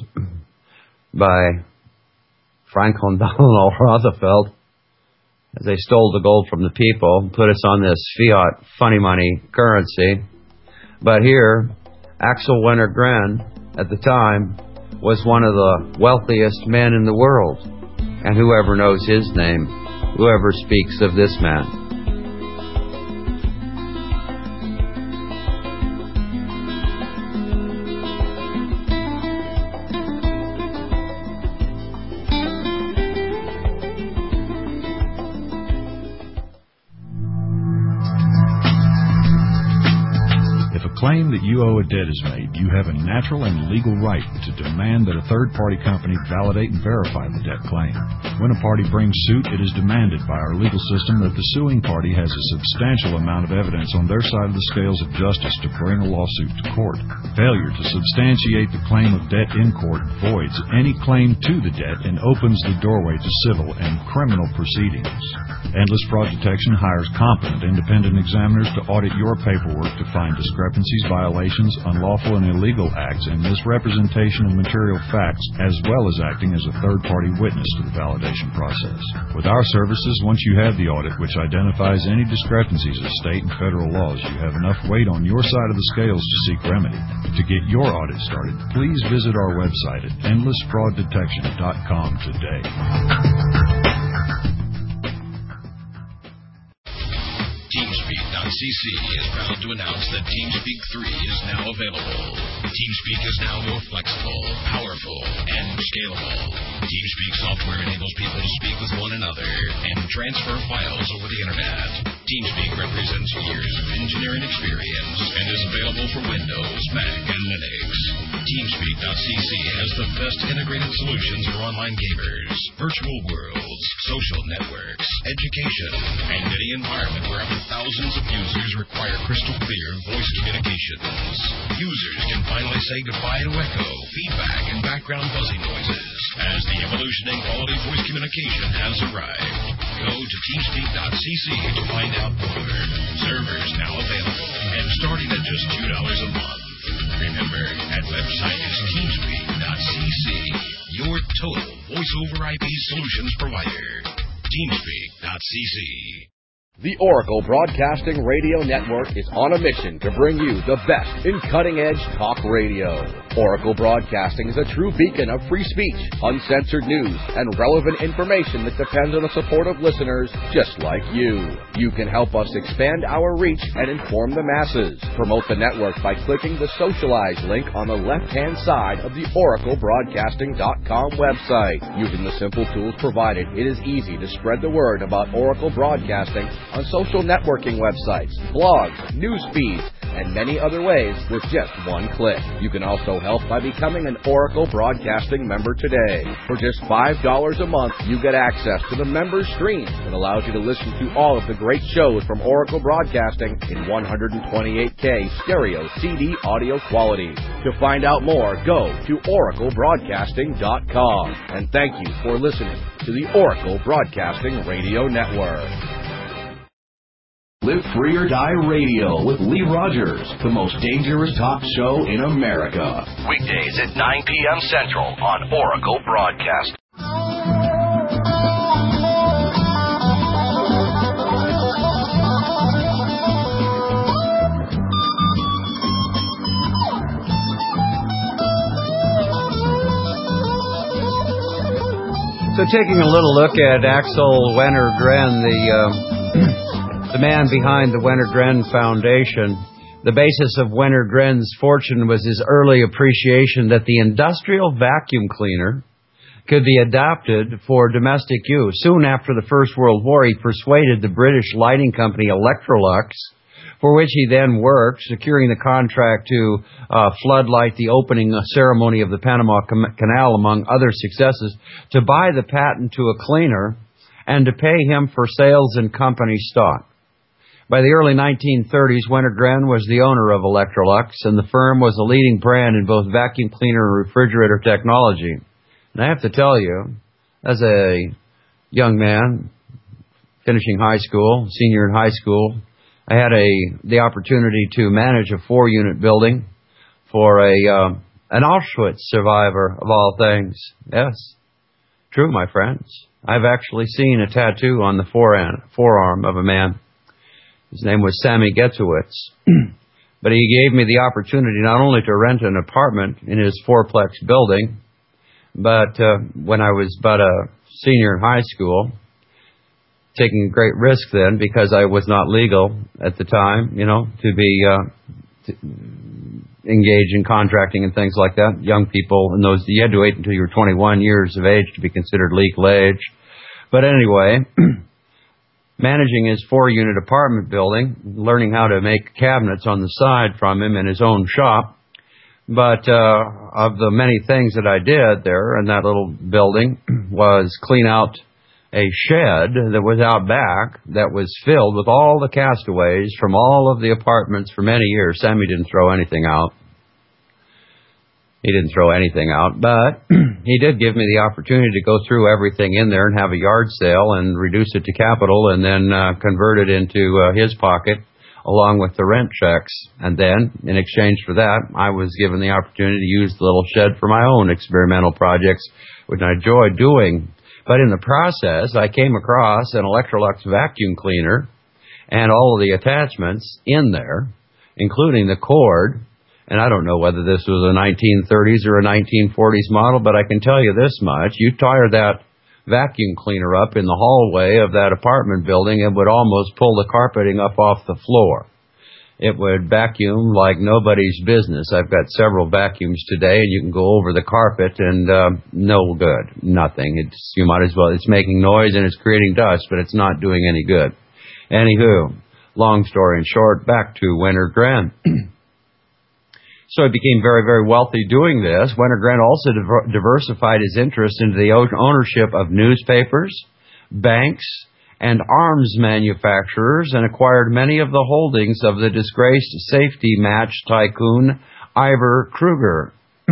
by Franklin Delano Roosevelt, as they stole the gold from the people and put us on this fiat funny money currency. But here, Axel Wenner-Gren, at the time, was one of the wealthiest men in the world. And whoever knows his name, whoever speaks of this man. Claim that you owe a debt is made, you have a natural and legal right to demand that a third-party company validate and verify the debt claim. When a party brings suit, it is demanded by our legal system that the suing party has a substantial amount of evidence on their side of the scales of justice to bring a lawsuit to court. Failure to substantiate the claim of debt in court voids any claim to the debt and opens the doorway to civil and criminal proceedings. Endless Fraud Detection hires competent independent examiners to audit your paperwork to find discrepancies discrepancies, violations, unlawful and illegal acts, and misrepresentation of material facts, as well as acting as a third-party witness to the validation process. With our services, once you have the audit, which identifies any discrepancies of state and federal laws, you have enough weight on your side of the scales to seek remedy. To get your audit started, please visit our website at endlessfrauddetection.com today. TeamSpeak.cc is proud to announce that TeamSpeak 3 is now available. TeamSpeak is now more flexible, powerful, and scalable. TeamSpeak software enables people to speak with one another and transfer files over the Internet. TeamSpeak represents years of engineering experience and is available for Windows, Mac, and Linux. TeamSpeak.cc has the best integrated solutions for online gamers, virtual worlds, social networks, education, and any environment where up to thousands of users require crystal clear voice communications. Users can finally say goodbye to echo, feedback, and background buzzing noises as the evolution in quality voice communication has arrived. Go to TeamSpeak.cc to find out more. Servers now available and starting at just $2 a month. Remember, that website is TeamSpeak.cc, your total voice-over IP solutions provider. TeamSpeak.cc. The Oracle Broadcasting Radio Network is on a mission to bring you the best in cutting-edge talk radio. Oracle Broadcasting is a true beacon of free speech, uncensored news, and relevant information that depends on the support of listeners just like you. You can help us expand our reach and inform the masses. Promote the network by clicking the Socialize link on the left-hand side of the OracleBroadcasting.com website. Using the simple tools provided, it is easy to spread the word about Oracle Broadcasting on social networking websites, blogs, news feeds, and many other ways with just one click. You can also help by becoming an Oracle Broadcasting member today. For just $5 a month, you get access to the member stream that allows you to listen to all of the great shows from Oracle Broadcasting in 128K stereo CD audio quality. To find out more, go to oraclebroadcasting.com. And thank you for listening to the Oracle Broadcasting Radio Network. Live Free or Die Radio with Lee Rogers, the most dangerous talk show in America. Weekdays at 9 p.m. Central on Oracle Broadcast. So taking a little look at Axel Wenner-Gren, the man behind the Wenner-Gren Foundation, the basis of Wenner-Gren's fortune was his early appreciation that the industrial vacuum cleaner could be adapted for domestic use. Soon after the First World War, he persuaded the British lighting company Electrolux, for which he then worked, securing the contract to floodlight the opening ceremony of the Panama Canal, among other successes, to buy the patent to a cleaner and to pay him for sales in company stock. By the early 1930s, Wenner-Gren was the owner of Electrolux, and the firm was a leading brand in both vacuum cleaner and refrigerator technology. And I have to tell you, as a young man finishing high school, senior in high school, I had the opportunity to manage a 4-unit building for an Auschwitz survivor, of all things. Yes, true, my friends. I've actually seen a tattoo on the forearm of a man. His name was Sammy Getzowitz. But he gave me the opportunity not only to rent an apartment in his fourplex building, but when I was but a senior in high school, taking a great risk then because I was not legal at the time, to be engaged in contracting and things like that. Young people in those, you had to wait until you were 21 years of age to be considered legal age. But anyway, managing his 4-unit apartment building, learning how to make cabinets on the side from him in his own shop. But of the many things that I did there in that little building was clean out a shed that was out back that was filled with all the castaways from all of the apartments for many years. Sammy didn't throw anything out. He didn't throw anything out, but he did give me the opportunity to go through everything in there and have a yard sale and reduce it to capital and then convert it into his pocket along with the rent checks. And then, in exchange for that, I was given the opportunity to use the little shed for my own experimental projects, which I enjoyed doing. But in the process, I came across an Electrolux vacuum cleaner and all of the attachments in there, including the cord. And I don't know whether this was a 1930s or a 1940s model, but I can tell you this much. You tire that vacuum cleaner up in the hallway of that apartment building, it would almost pull the carpeting up off the floor. It would vacuum like nobody's business. I've got several vacuums today, and you can go over the carpet, and no good, nothing. You might as well. It's making noise and it's creating dust, but it's not doing any good. Anywho, long story short, back to Winter-Gren. So he became very, very wealthy doing this. Winter-Gren also diversified his interest into the ownership of newspapers, banks, and arms manufacturers, and acquired many of the holdings of the disgraced safety match tycoon Ivar Kruger.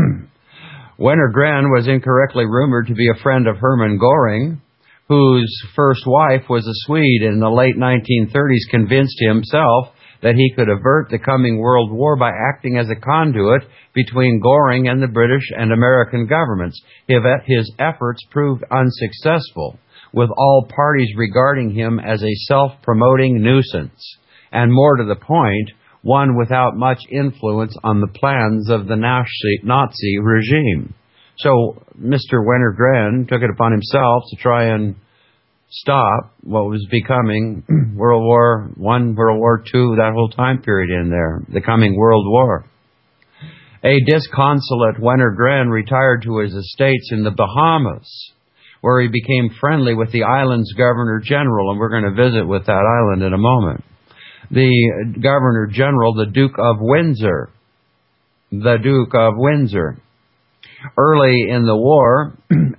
Winter-Gren was incorrectly rumored to be a friend of Hermann Göring, whose first wife was a Swede, and in the late 1930s convinced himself that he could avert the coming World War by acting as a conduit between Göring and the British and American governments. His efforts proved unsuccessful, with all parties regarding him as a self-promoting nuisance, and more to the point, one without much influence on the plans of the Nazi regime. So Mr. Winter-Gren took it upon himself to try and stop what was becoming World War I, World War II, that whole time period in there, the coming World War. A disconsolate Winter-Gren retired to his estates in the Bahamas, where he became friendly with the island's Governor-General, and we're going to visit with that island in a moment. The Governor-General, the Duke of Windsor. The Duke of Windsor. Early in the war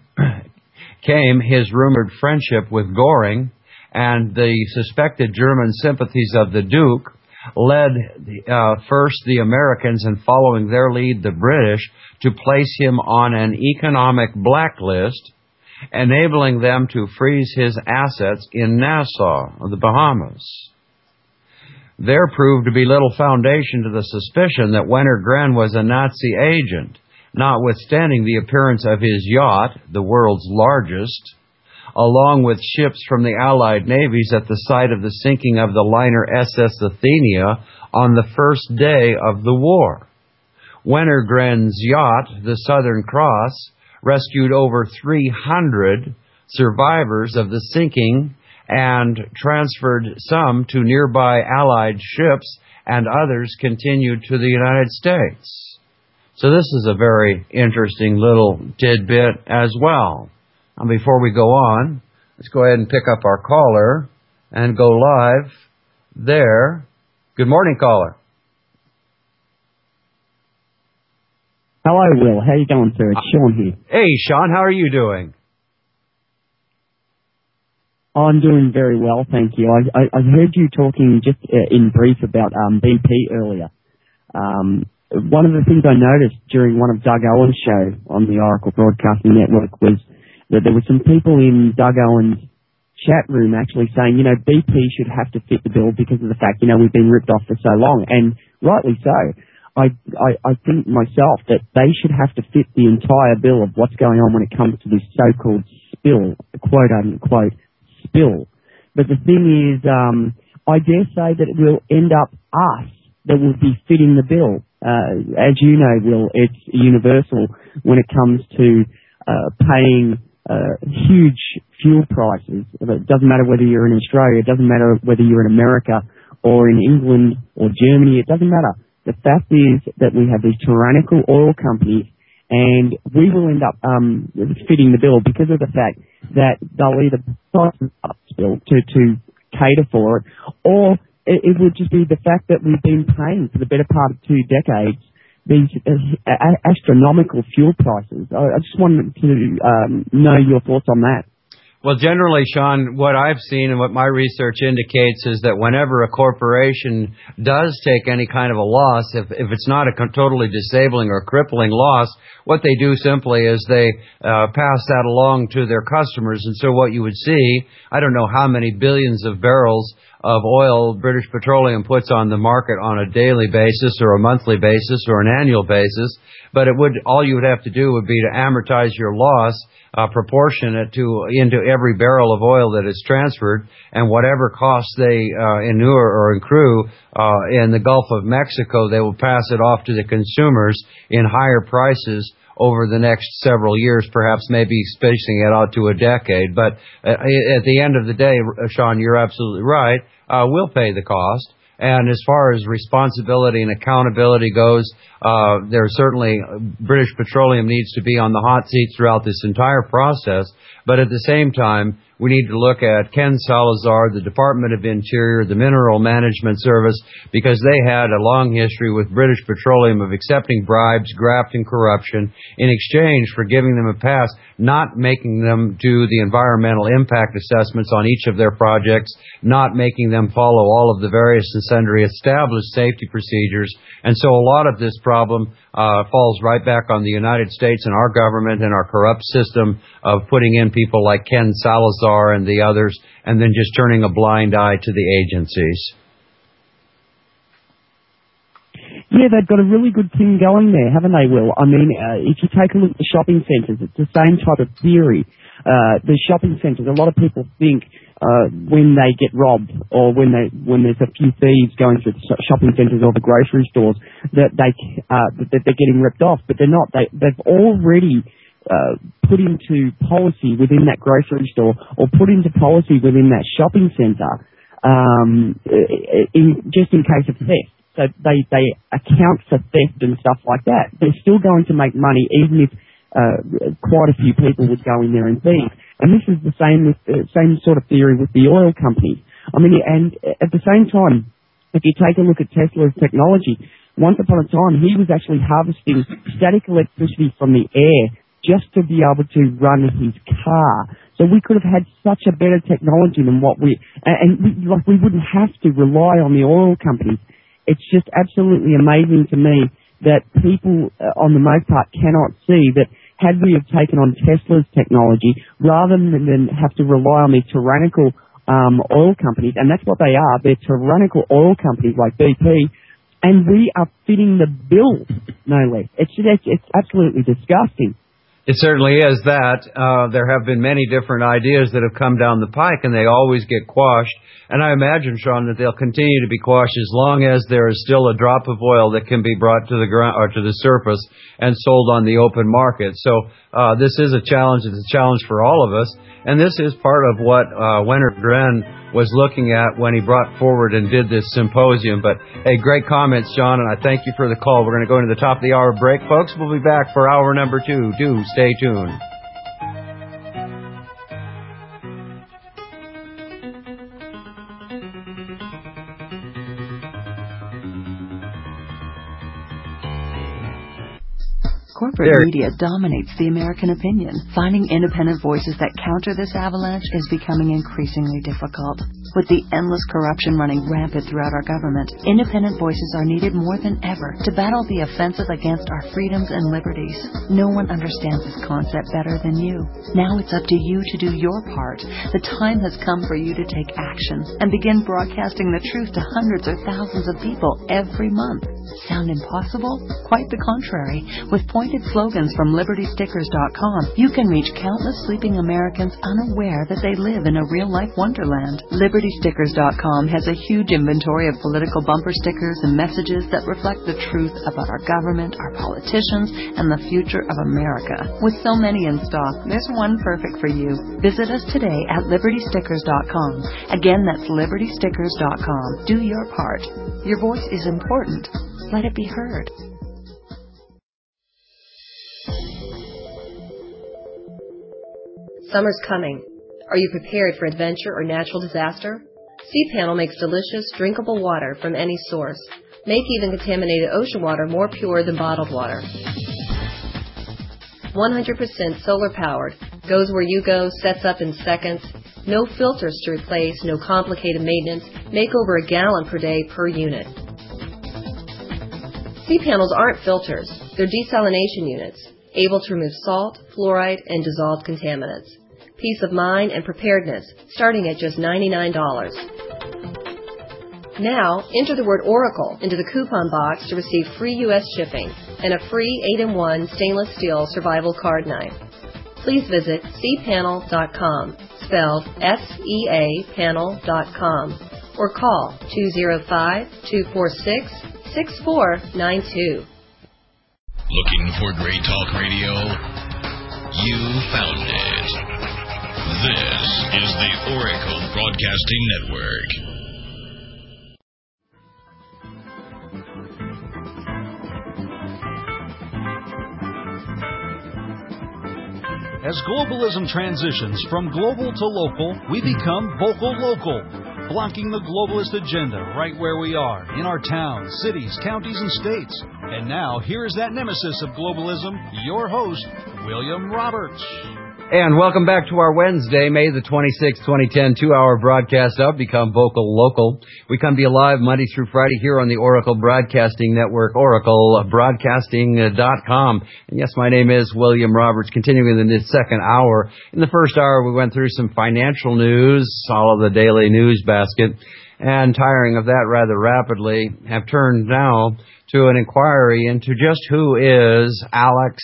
came his rumored friendship with Göring, and the suspected German sympathies of the Duke led first the Americans, and following their lead the British, to place him on an economic blacklist, enabling them to freeze his assets in Nassau, the Bahamas. There proved to be little foundation to the suspicion that Winter-Gren was a Nazi agent, notwithstanding the appearance of his yacht, the world's largest, along with ships from the Allied navies at the site of the sinking of the liner SS Athenia on the first day of the war. Winter-Gren's yacht, the Southern Cross, rescued over 300 survivors of the sinking and transferred some to nearby Allied ships, and others continued to the United States. So this is a very interesting little tidbit as well. And before we go on, let's go ahead and pick up our caller and go live there. Good morning, caller. Hello, Will. How you going, sir? It's Sean here. Hey, Sean. How are you doing? I'm doing very well, thank you. I heard you talking just in brief about BP earlier. One of the things I noticed during one of Doug Owen's show on the Oracle Broadcasting Network was that there were some people in Doug Owen's chat room actually saying, BP should have to fit the bill because of the fact, we've been ripped off for so long, and rightly so. I think myself that they should have to fit the entire bill of what's going on when it comes to this so-called spill, quote-unquote spill. But the thing is, I dare say that it will end up us that will be fitting the bill. As you know, Will, it's universal when it comes to paying huge fuel prices. It doesn't matter whether you're in Australia, it doesn't matter whether you're in America or in England or Germany, it doesn't matter. The fact is that we have these tyrannical oil companies, and we will end up fitting the bill because of the fact that they'll either price up bill to cater for it, or it would just be the fact that we've been paying for the better part of 2 decades these astronomical fuel prices. I just wanted to know your thoughts on that. Well, generally, Sean, what I've seen and what my research indicates is that whenever a corporation does take any kind of a loss, if it's not a totally disabling or crippling loss, what they do simply is they pass that along to their customers. And so what you would see, I don't know how many billions of barrels of oil British Petroleum puts on the market on a daily basis or a monthly basis or an annual basis, but all you would have to do would be to amortize your loss proportionate into every barrel of oil that is transferred, and whatever costs they inure or accrue in the Gulf of Mexico, they will pass it off to the consumers in higher prices over the next several years, perhaps maybe spacing it out to a decade. But at the end of the day, Sean, you're absolutely right. We'll pay the cost. And as far as responsibility and accountability goes, there's certainly British Petroleum needs to be on the hot seat throughout this entire process. But at the same time, we need to look at Ken Salazar, the Department of Interior, the Mineral Management Service, because they had a long history with British Petroleum of accepting bribes, graft, and corruption in exchange for giving them a pass, not making them do the environmental impact assessments on each of their projects, not making them follow all of the various and sundry established safety procedures. And so a lot of this problem falls right back on the United States and our government and our corrupt system of putting in people like Ken Salazar and the others, and then just turning a blind eye to the agencies. Yeah, they've got a really good thing going there, haven't they, Will? I mean, if you take a look at the shopping centres, it's the same type of theory. The shopping centres, a lot of people think when they get robbed or when there's a few thieves going through the shopping centres or the grocery stores that they're getting ripped off, but they're not. They've already put into policy within that grocery store or put into policy within that shopping centre just in case of theft. So they account for theft and stuff like that. They're still going to make money even if quite a few people would go in there and thieve. And this is the same sort of theory with the oil companies. I mean, and at the same time, if you take a look at Tesla's technology, once upon a time he was actually harvesting static electricity from the air just to be able to run his car. So we could have had such a better technology than what we wouldn't have to rely on the oil companies. It's just absolutely amazing to me that people, on the most part, cannot see that had we have taken on Tesla's technology, rather than have to rely on these tyrannical oil companies, and that's what they are, they're tyrannical oil companies like BP, and we are fitting the bill, no less. It's absolutely disgusting. It certainly is that. There have been many different ideas that have come down the pike, and they always get quashed. And I imagine, Sean, that they'll continue to be quashed as long as there is still a drop of oil that can be brought to the ground or to the surface and sold on the open market. So this is a challenge. It's a challenge for all of us. And this is part of what Leonard Dren was looking at when he brought forward and did this symposium. But, hey, great comments, John, and I thank you for the call. We're going to go into the top of the hour break. Folks, we'll be back for hour number 2. Do stay tuned. Corporate media dominates the American opinion. Finding independent voices that counter this avalanche is becoming increasingly difficult. With the endless corruption running rampant throughout our government, independent voices are needed more than ever to battle the offensive against our freedoms and liberties. No one understands this concept better than you. Now it's up to you to do your part. The time has come for you to take action and begin broadcasting the truth to hundreds or thousands of people every month. Sound impossible? Quite the contrary. With pointed slogans from LibertyStickers.com, you can reach countless sleeping Americans unaware that they live in a real-life wonderland. LibertyStickers.com has a huge inventory of political bumper stickers and messages that reflect the truth about our government, our politicians, and the future of America. With so many in stock, there's one perfect for you. Visit us today at LibertyStickers.com. Again, that's LibertyStickers.com. Do your part. Your voice is important. Let it be heard. Summer's coming. Are you prepared for adventure or natural disaster? cPanel makes delicious, drinkable water from any source. Make even contaminated ocean water more pure than bottled water. 100% solar powered. Goes where you go, sets up in seconds. No filters to replace, no complicated maintenance. Make over a gallon per day per unit. cPanels aren't filters. They're desalination units, able to remove salt, fluoride, and dissolved contaminants. Peace of mind and preparedness, starting at just $99. Now, enter the word Oracle into the coupon box to receive free U.S. shipping and a free 8-in-1 stainless steel survival card knife. Please visit cpanel.com, spelled S-E-A panel.com, or call 205-246-6492. Looking for great talk radio? You found it. This is the Oracle Broadcasting Network. As globalism transitions from global to local, we become vocal local, blocking the globalist agenda right where we are, in our towns, cities, counties, and states. And now, here is that nemesis of globalism, your host, William Roberts. And welcome back to our Wednesday, May the 26th, 2010, 2-hour broadcast of Become Vocal Local. We come to you live Monday through Friday here on the Oracle Broadcasting Network, oraclebroadcasting.com. And yes, my name is William Roberts. Continuing in this second hour. In the first hour, we went through some financial news, all of the daily news basket, and tiring of that rather rapidly, have turned now to an inquiry into just who is Alex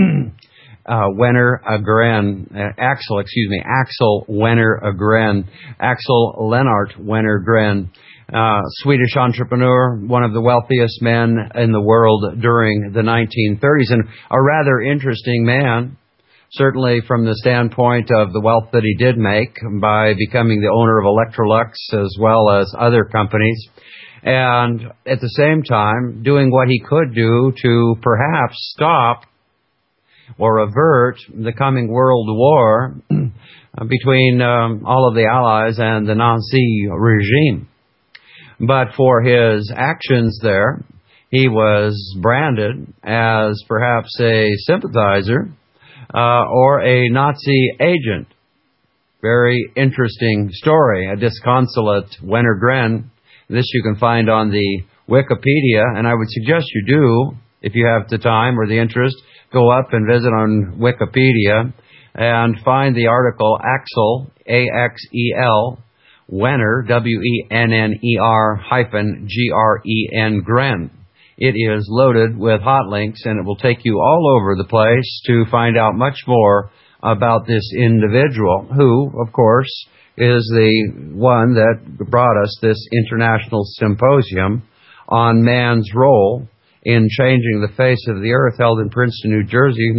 Axel Wenner-Gren, Axel Lennart Wenner-Gren, Swedish entrepreneur, one of the wealthiest men in the world during the 1930s, and a rather interesting man, certainly from the standpoint of the wealth that he did make by becoming the owner of Electrolux as well as other companies, and at the same time doing what he could do to perhaps stop or avert the coming world war between all of the Allies and the Nazi regime. But for his actions there, he was branded as perhaps a sympathizer or a Nazi agent. Very interesting story. A disconsolate Wenner-Gren. This you can find on the Wikipedia, and I would suggest you do, if you have the time or the interest, go up and visit on Wikipedia and find the article Axel, A-X-E-L, Wenner, W-E-N-N-E-R -G-R-E-N, Gren. It is loaded with hot links, and it will take you all over the place to find out much more about this individual, who, of course, is the one that brought us this international symposium on man's role in changing the face of the earth, held in Princeton, New Jersey,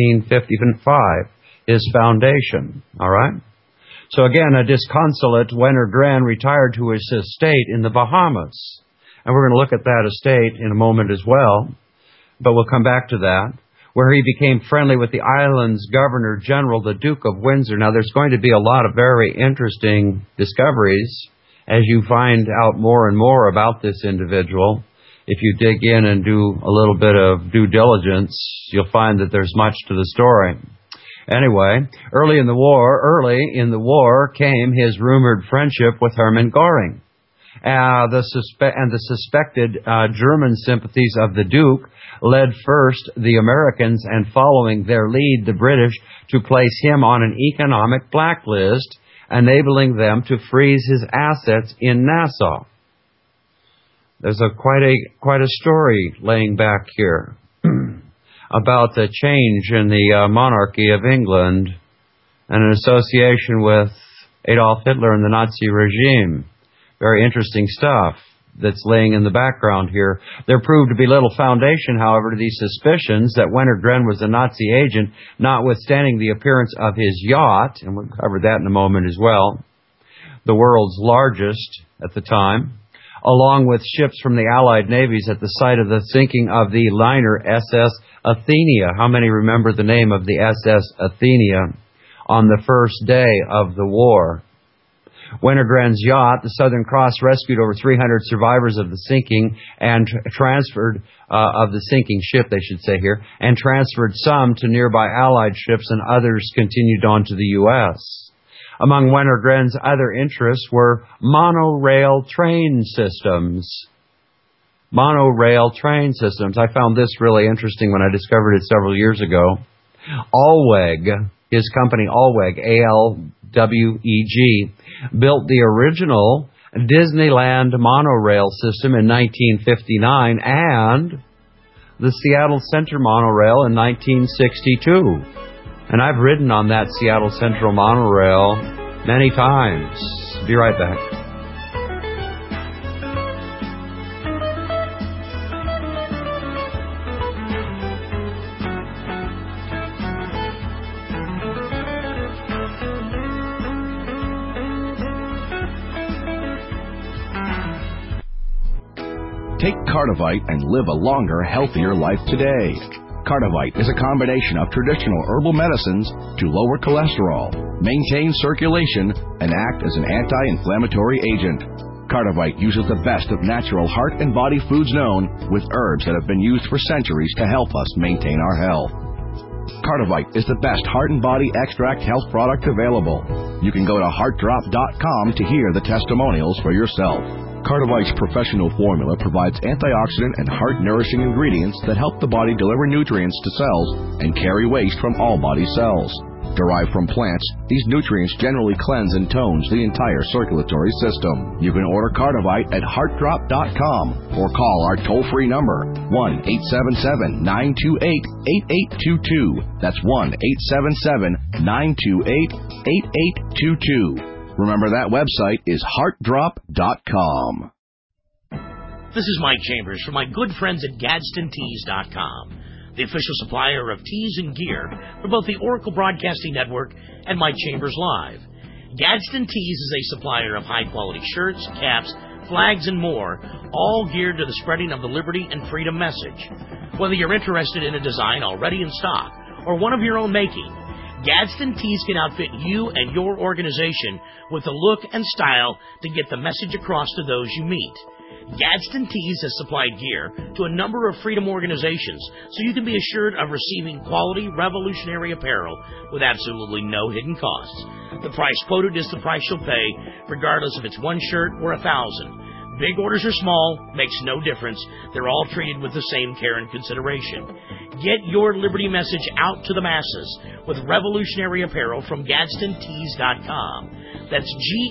1955, his foundation. All right? So again, a disconsolate Wenner-Gren retired to his estate in the Bahamas. And we're going to look at that estate in a moment as well, but we'll come back to that, where he became friendly with the island's Governor General, the Duke of Windsor. Now, there's going to be a lot of very interesting discoveries as you find out more and more about this individual. If you dig in and do a little bit of due diligence, you'll find that there's much to the story. Anyway, early in the war came his rumored friendship with Hermann Göring. The suspected German sympathies of the Duke led first the Americans, and following their lead, the British, to place him on an economic blacklist, enabling them to freeze his assets in Nassau. There's quite a story laying back here about the change in the monarchy of England and an association with Adolf Hitler and the Nazi regime. Very interesting stuff that's laying in the background here. There proved to be little foundation, however, to these suspicions that Wenner-Gren was a Nazi agent, notwithstanding the appearance of his yacht, and we'll cover that in a moment as well, the world's largest at the time, along with ships from the Allied navies at the site of the sinking of the liner SS Athenia. How many remember the name of the SS Athenia on the first day of the war? Wenner-Gren's yacht, the Southern Cross, rescued over 300 survivors of the sinking and transferred of the sinking ship, they should say here, and transferred some to nearby Allied ships, and others continued on to the U.S. Among Wenner-Gren's other interests were monorail train systems. Monorail train systems. I found this really interesting when I discovered it several years ago. Alweg, his company Alweg, A-L-W-E-G, built the original Disneyland monorail system in 1959 and the Seattle Center monorail in 1962. And I've ridden on that Seattle Central monorail many times. Be right back. Take Cardivite and live a longer, healthier life today. Cardivite is a combination of traditional herbal medicines to lower cholesterol, maintain circulation, and act as an anti-inflammatory agent. Cardivite uses the best of natural heart and body foods known, with herbs that have been used for centuries to help us maintain our health. Cardivite is the best heart and body extract health product available. You can go to heartdrop.com to hear the testimonials for yourself. Cardivite's professional formula provides antioxidant and heart-nourishing ingredients that help the body deliver nutrients to cells and carry waste from all body cells. Derived from plants, these nutrients generally cleanse and tones the entire circulatory system. You can order Cardivite at heartdrop.com or call our toll-free number, 1-877-928-8822. That's 1-877-928-8822. Remember, that website is heartdrop.com. This is Mike Chambers from my good friends at GadsdenTees.com, the official supplier of tees and gear for both the Oracle Broadcasting Network and Mike Chambers Live. Gadsden Tees is a supplier of high-quality shirts, caps, flags, and more, all geared to the spreading of the liberty and freedom message. Whether you're interested in a design already in stock or one of your own making, Gadsden Tees can outfit you and your organization with the look and style to get the message across to those you meet. Gadsden Tees has supplied gear to a number of freedom organizations, so you can be assured of receiving quality, revolutionary apparel with absolutely no hidden costs. The price quoted is the price you'll pay, regardless if it's one shirt or 1,000. Big orders or small, makes no difference. They're all treated with the same care and consideration. Get your liberty message out to the masses with revolutionary apparel from GadsdenTees.com. That's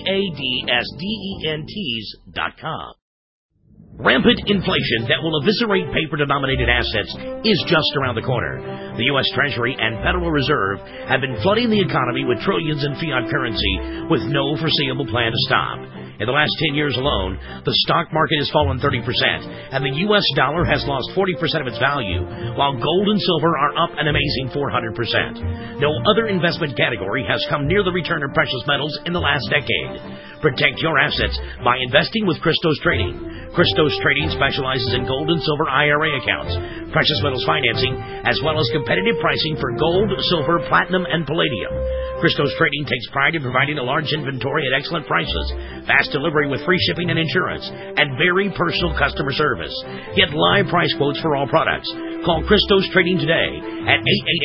GADSDENTees.com. Rampant inflation that will eviscerate paper-denominated assets is just around the corner. The U.S. Treasury and Federal Reserve have been flooding the economy with trillions in fiat currency with no foreseeable plan to stop. In the last 10 years alone, the stock market has fallen 30%, and the U.S. dollar has lost 40% of its value, while gold and silver are up an amazing 400%. No other investment category has come near the return of precious metals in the last decade. Protect your assets by investing with Christos Trading. Christos Trading specializes in gold and silver IRA accounts, precious metals financing, as well as competitive pricing for gold, silver, platinum, and palladium. Christos Trading takes pride in providing a large inventory at excellent prices, fast delivery with free shipping and insurance, and very personal customer service. Get live price quotes for all products. Call Christos Trading today at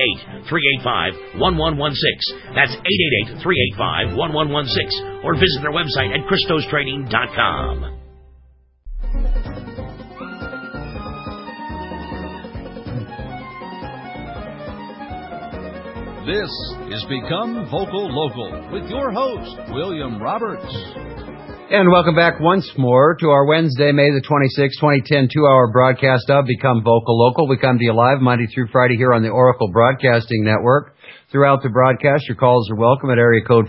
888-385-1116. That's 888-385-1116. Or visit their website at ChristosTrading.com. This is Become Vocal Local with your host, William Roberts. And welcome back once more to our Wednesday, May the 26th, 2010, 2-hour broadcast of Become Vocal Local. We come to you live Monday through Friday here on the Oracle Broadcasting Network. Throughout the broadcast, your calls are welcome at area code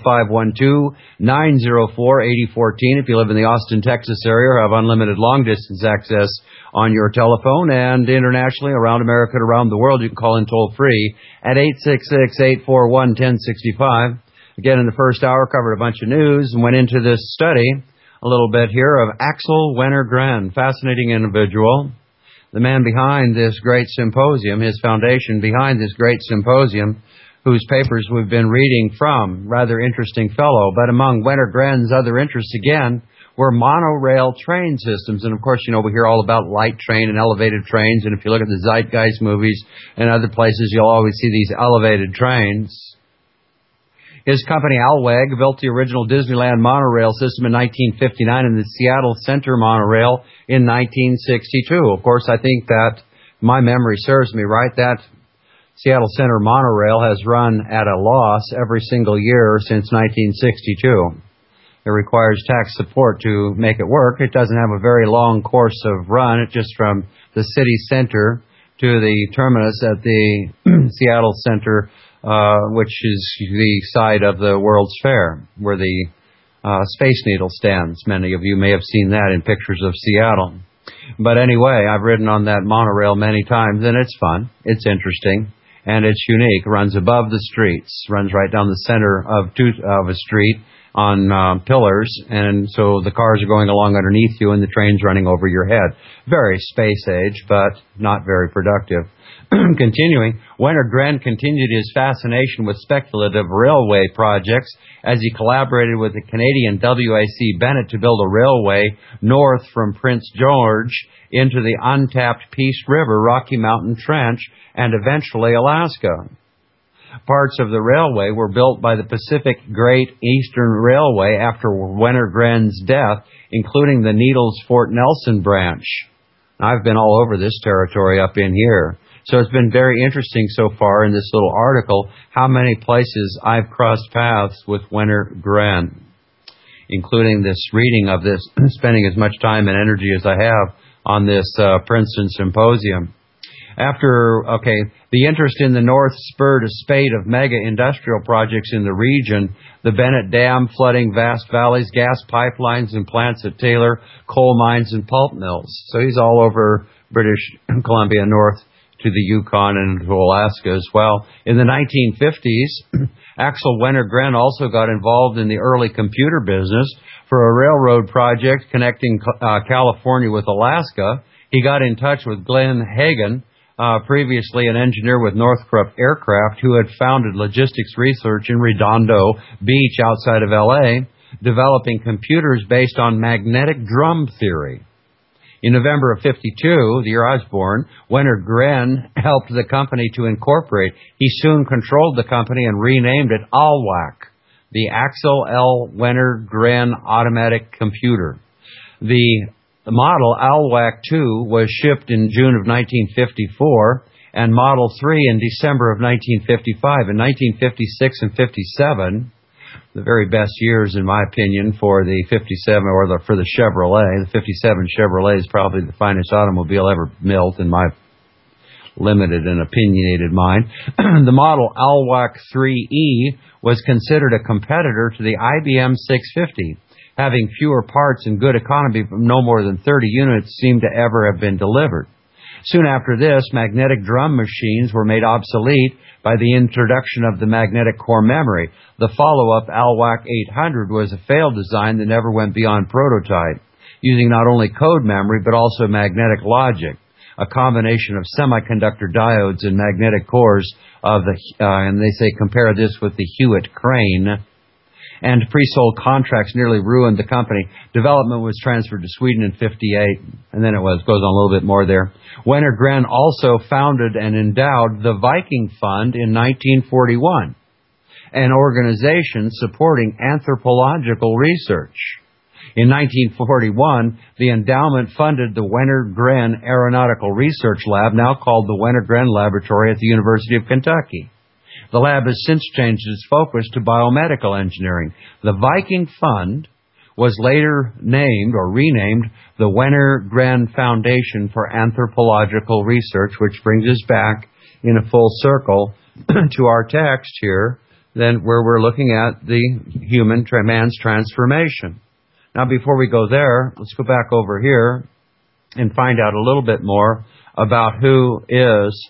512-904-8014 if you live in the Austin, Texas area or have unlimited long-distance access on your telephone, and internationally around America and around the world, you can call in toll-free at 866-841-1065. Again, in the first hour, covered a bunch of news and went into this study a little bit here of Axel Wenner-Gren, fascinating individual, the man behind this great symposium, his foundation behind this great symposium, whose papers we've been reading from. Rather interesting fellow. But among Wenner-Gren's other interests, again, were monorail train systems. And, of course, you know, we hear all about light train and elevated trains. And if you look at the Zeitgeist movies and other places, you'll always see these elevated trains. His company, Alweg, built the original Disneyland monorail system in 1959 and the Seattle Center monorail in 1962. Of course, I think that my memory serves me right. That Seattle Center monorail has run at a loss every single year since 1962. It requires tax support to make it work. It doesn't have a very long course of run. It's just from the city center to the terminus at the Seattle Center, which is the site of the World's Fair, where the Space Needle stands. Many of you may have seen that in pictures of Seattle. But anyway, I've ridden on that monorail many times, and it's fun. It's interesting, and it's unique. It runs above the streets, runs right down the center of a street on pillars, and so the cars are going along underneath you and the train's running over your head. Very space age, but not very productive. Continuing, Wenner Gren continued his fascination with speculative railway projects as he collaborated with the Canadian W.A.C. Bennett to build a railway north from Prince George into the untapped Peace River, Rocky Mountain Trench, and eventually Alaska. Parts of the railway were built by the Pacific Great Eastern Railway after Wenner Gren's death, including the Needles Fort Nelson branch. I've been all over this territory up in here. So it's been very interesting so far in this little article how many places I've crossed paths with Wenner Gren, including this reading of this, spending as much time and energy as I have on this Princeton Symposium. The interest in the North spurred a spate of mega industrial projects in the region, the Bennett Dam flooding vast valleys, gas pipelines and plants at Taylor, coal mines and pulp mills. So he's all over British Columbia north to the Yukon and to Alaska as well. In the 1950s, Axel Wenner Gren also got involved in the early computer business for a railroad project connecting California with Alaska. He got in touch with Glenn Hagen, previously an engineer with Northrop Aircraft, who had founded logistics research in Redondo Beach outside of L.A., developing computers based on magnetic drum theory. In November of 52, the year I was born, Wenner Gren helped the company to incorporate. He soon controlled the company and renamed it ALWAC, the Axel L. Wenner Gren Automatic Computer. The model ALWAC 2 was shipped in June of 1954 and Model 3 in December of 1955. In 1956 and 57, the very best years, in my opinion, for the 57 for the Chevrolet. The 57 Chevrolet is probably the finest automobile ever built in my limited and opinionated mind. The model ALWAC 3E was considered a competitor to the IBM 650. Having fewer parts and good economy, no more than 30 units seemed to ever have been delivered. Soon after this, magnetic drum machines were made obsolete by the introduction of the magnetic core memory. The follow-up ALWAC 800 was a failed design that never went beyond prototype, using not only code memory but also magnetic logic, a combination of semiconductor diodes and magnetic cores of the, and they say compare this with the Hewitt Crane. And pre-sold contracts nearly ruined the company. Development was transferred to Sweden in 58, and then goes on a little bit more there. Wenner Gren also founded and endowed the Viking Fund in 1941, an organization supporting anthropological research. In 1941, the endowment funded the Wenner Gren Aeronautical Research Lab, now called the Wenner Gren Laboratory at the University of Kentucky. The lab has since changed its focus to biomedical engineering. The Viking Fund was later named or renamed the Wenner Gren Foundation for Anthropological Research, which brings us back in a full circle to our text here, then where we're looking at the man's transformation. Now, before we go there, let's go back over here and find out a little bit more about who is...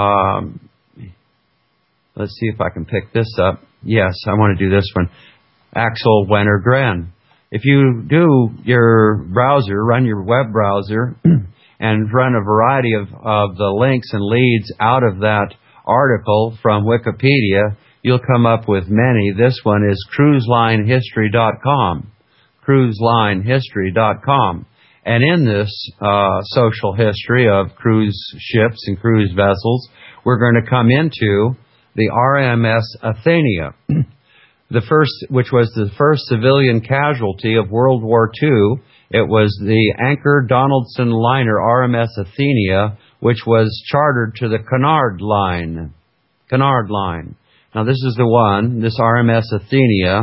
let's see if I can pick this up. Yes, I want to do this one. Axel Wenner Gren. If you do your browser, run your web browser, and run a variety of the links and leads out of that article from Wikipedia, you'll come up with many. This one is cruiselinehistory.com. Cruiselinehistory.com. And in this social history of cruise ships and cruise vessels, we're going to come into the RMS Athenia, which was the first civilian casualty of World War II. It was the Anchor Donaldson liner RMS Athenia, which was chartered to the Cunard Line. Now, this is the one, this RMS Athenia,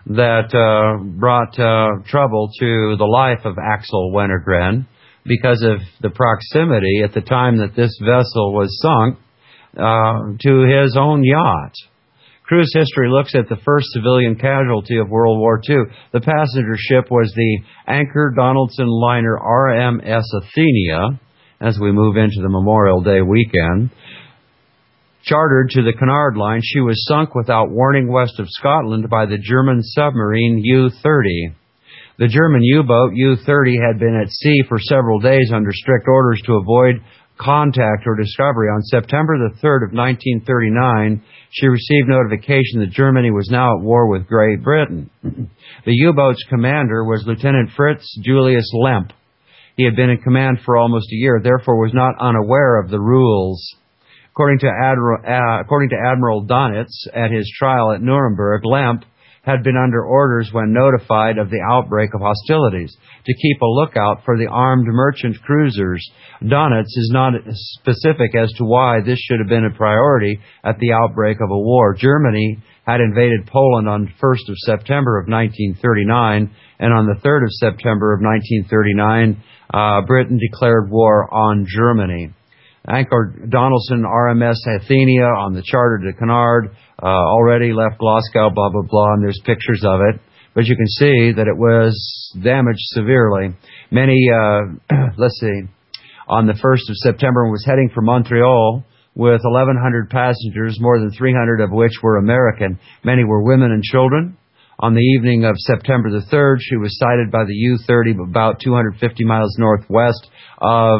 that brought trouble to the life of Axel Wennergren because of the proximity at the time that this vessel was sunk to his own yacht. Cruise history looks at the first civilian casualty of World War II. The passenger ship was the Anchor Donaldson liner RMS Athenia, as we move into the Memorial Day weekend. Chartered to the Cunard Line, she was sunk without warning west of Scotland by the German submarine U-30. The German U-boat U-30 had been at sea for several days under strict orders to avoid contact or discovery. On September the 3rd of 1939, she received notification that Germany was now at war with Great Britain. The U-boat's commander was Lieutenant Fritz Julius Lemp. He had been in command for almost a year, therefore was not unaware of the rules. According to Admiral Donitz at his trial at Nuremberg, Lemp had been under orders when notified of the outbreak of hostilities to keep a lookout for the armed merchant cruisers. Donitz is not specific as to why this should have been a priority at the outbreak of a war. Germany had invaded Poland on 1st of September of 1939, and on the 3rd of September of 1939, Britain declared war on Germany. Anchor Donaldson RMS Athenia on the charter to Cunard already left Glasgow, blah, blah, blah, and there's pictures of it. But you can see that it was damaged severely. Many, on the 1st of September was heading for Montreal with 1,100 passengers, more than 300 of which were American. Many were women and children. On the evening of September the 3rd, she was sighted by the U-30 about 250 miles northwest of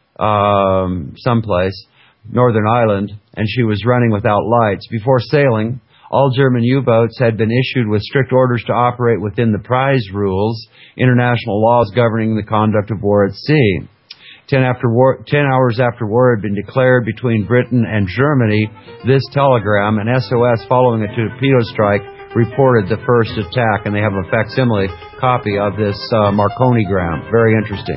someplace, Northern Ireland, and she was running without lights. Before sailing, all German U-boats had been issued with strict orders to operate within the prize rules, international laws governing the conduct of war at sea. 10 hours after war had been declared between Britain and Germany, this telegram, an SOS following a torpedo strike, reported the first attack, and they have a facsimile copy of this Marconigram. Very interesting.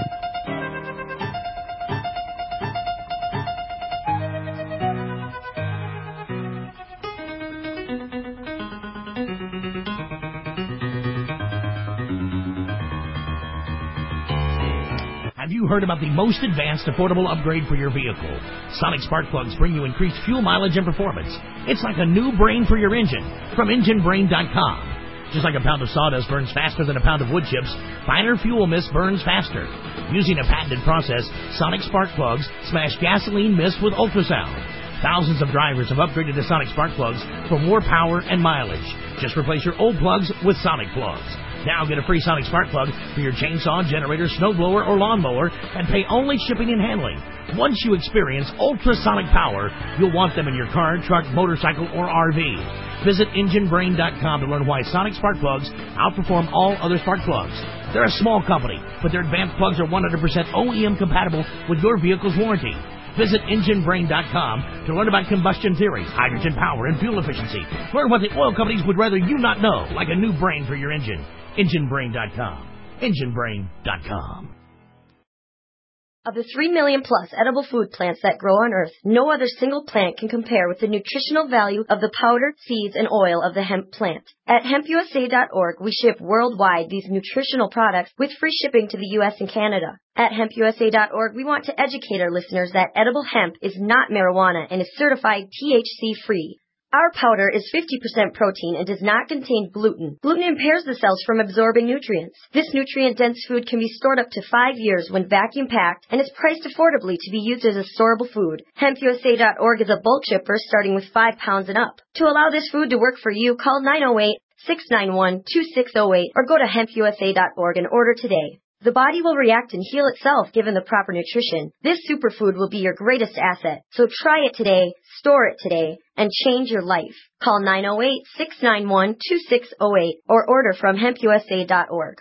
Heard about the most advanced affordable upgrade for your vehicle. Sonic Spark Plugs bring you increased fuel mileage and performance. It's like a new brain for your engine from EngineBrain.com. Just like a pound of sawdust burns faster than a pound of wood chips, finer fuel mist burns faster. Using a patented process, Sonic Spark Plugs smash gasoline mist with ultrasound. Thousands of drivers have upgraded to Sonic Spark Plugs for more power and mileage. Just replace your old plugs with Sonic Plugs. Now get a free Sonic Spark Plug for your chainsaw, generator, snowblower, or lawnmower and pay only shipping and handling. Once you experience ultrasonic power, you'll want them in your car, truck, motorcycle, or RV. Visit EngineBrain.com to learn why Sonic Spark Plugs outperform all other spark plugs. They're a small company, but their advanced plugs are 100% OEM compatible with your vehicle's warranty. Visit EngineBrain.com to learn about combustion theory, hydrogen power, and fuel efficiency. Learn what the oil companies would rather you not know, like a new brain for your engine. EngineBrain.com. EngineBrain.com. Of the 3 million plus edible food plants that grow on Earth, no other single plant can compare with the nutritional value of the powder, seeds, and oil of the hemp plant. At hempusa.org, we ship worldwide these nutritional products with free shipping to the U.S. and Canada. At hempusa.org, we want to educate our listeners that edible hemp is not marijuana and is certified THC-free. Our powder is 50% protein and does not contain gluten. Gluten impairs the cells from absorbing nutrients. This nutrient-dense food can be stored up to 5 years when vacuum-packed and is priced affordably to be used as a storable food. HempUSA.org is a bulk shipper starting with 5 pounds and up. To allow this food to work for you, call 908-691-2608 or go to hempusa.org and order today. The body will react and heal itself given the proper nutrition. This superfood will be your greatest asset. So try it today, store it today, and change your life. Call 908-691-2608 or order from hempusa.org.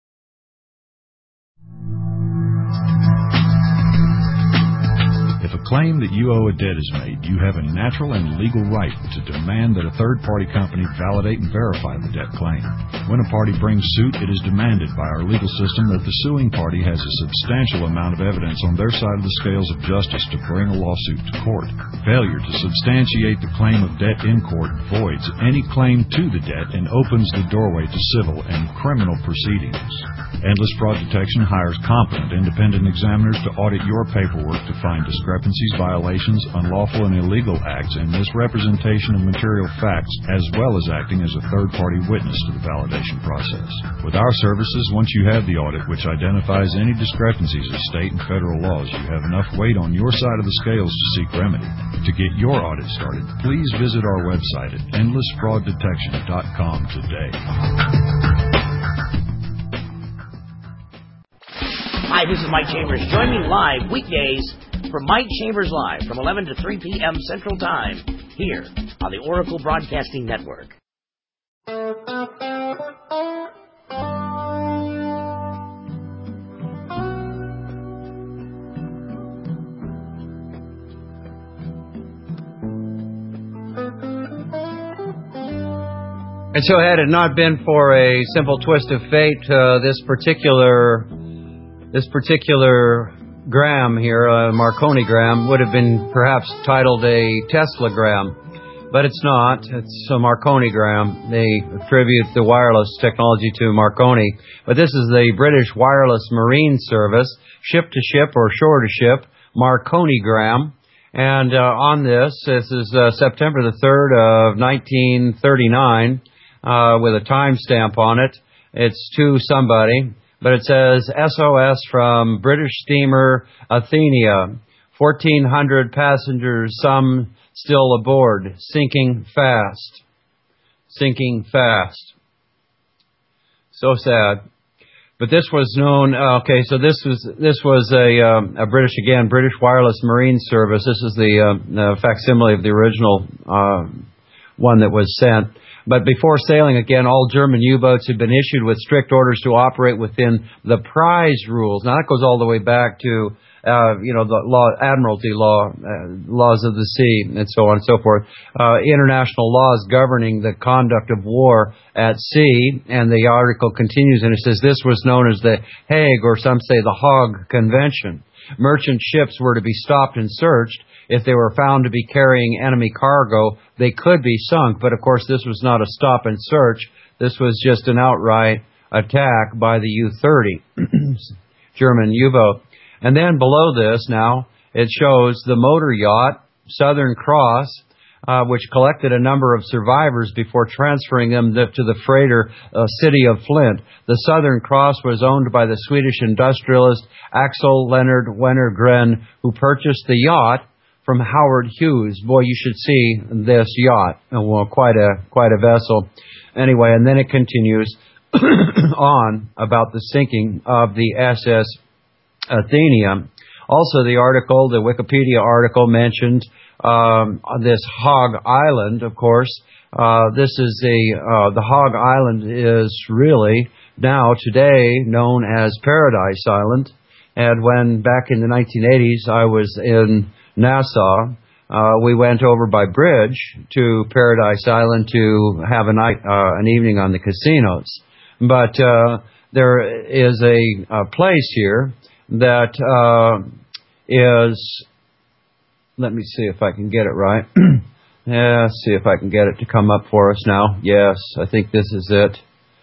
If a claim that you owe a debt is made, you have a natural and legal right to demand that a third-party company validate and verify the debt claim. When a party brings suit, it is demanded by our legal system that the suing party has a substantial amount of evidence on their side of the scales of justice to bring a lawsuit to court. Failure to substantiate the claim of debt in court voids any claim to the debt and opens the doorway to civil and criminal proceedings. Endless Fraud Detection hires competent independent examiners to audit your paperwork to find discrepancies, violations, unlawful and illegal acts, and misrepresentation of material facts, as well as acting as a third-party witness to the validation process. With our services, once you have the audit, which identifies any discrepancies of state and federal laws, you have enough weight on your side of the scales to seek remedy. To get your audit started, please visit our website at endlessfrauddetection.com today. Hi, this is Mike Chambers. Join me live weekdays for Mike Chambers Live from 11 to 3 p.m. Central Time here on the Oracle Broadcasting Network. And so had it not been for a simple twist of fate, this particular gram here, Marconi gram, would have been perhaps titled a Tesla gram. But it's not. It's a Marconi gram. They attribute the wireless technology to Marconi. But this is the British Wireless Marine Service, ship-to-ship or shore-to-ship, Marconi gram. And on this is September the 3rd of 1939, with a timestamp on it. It's to somebody. But it says, SOS from British steamer Athenia. 1,400 passengers, some still aboard. Sinking fast. Sinking fast. So sad. But this was known, so this was a British Wireless Marine Service. This is the facsimile of the original one that was sent. But before sailing again, all German U-boats had been issued with strict orders to operate within the prize rules. Now that goes all the way back to, the Admiralty law, laws of the sea, and so on and so forth. International laws governing the conduct of war at sea. And the article continues and it says this was known as the Hague, or some say the Hague Convention. Merchant ships were to be stopped and searched. If they were found to be carrying enemy cargo, they could be sunk. But, of course, this was not a stop and search. This was just an outright attack by the U-30, German U-boat. And then below this now, it shows the motor yacht, Southern Cross, which collected a number of survivors before transferring them to the freighter city of Flint. The Southern Cross was owned by the Swedish industrialist Axel Leonard Wennergren, who purchased the yacht from Howard Hughes. Boy, you should see this yacht. Well, quite a vessel. Anyway, and then it continues on about the sinking of the SS Athenia. Also, the Wikipedia article mentioned this Hog Island, of course. This is the Hog Island is really now today known as Paradise Island. And when back in the 1980s I was in Nassau, we went over by bridge to Paradise Island to have an evening on the casinos. But there is a place here that is, let me see if I can get it right. Let's see if I can get it to come up for us now. Yes, I think this is it.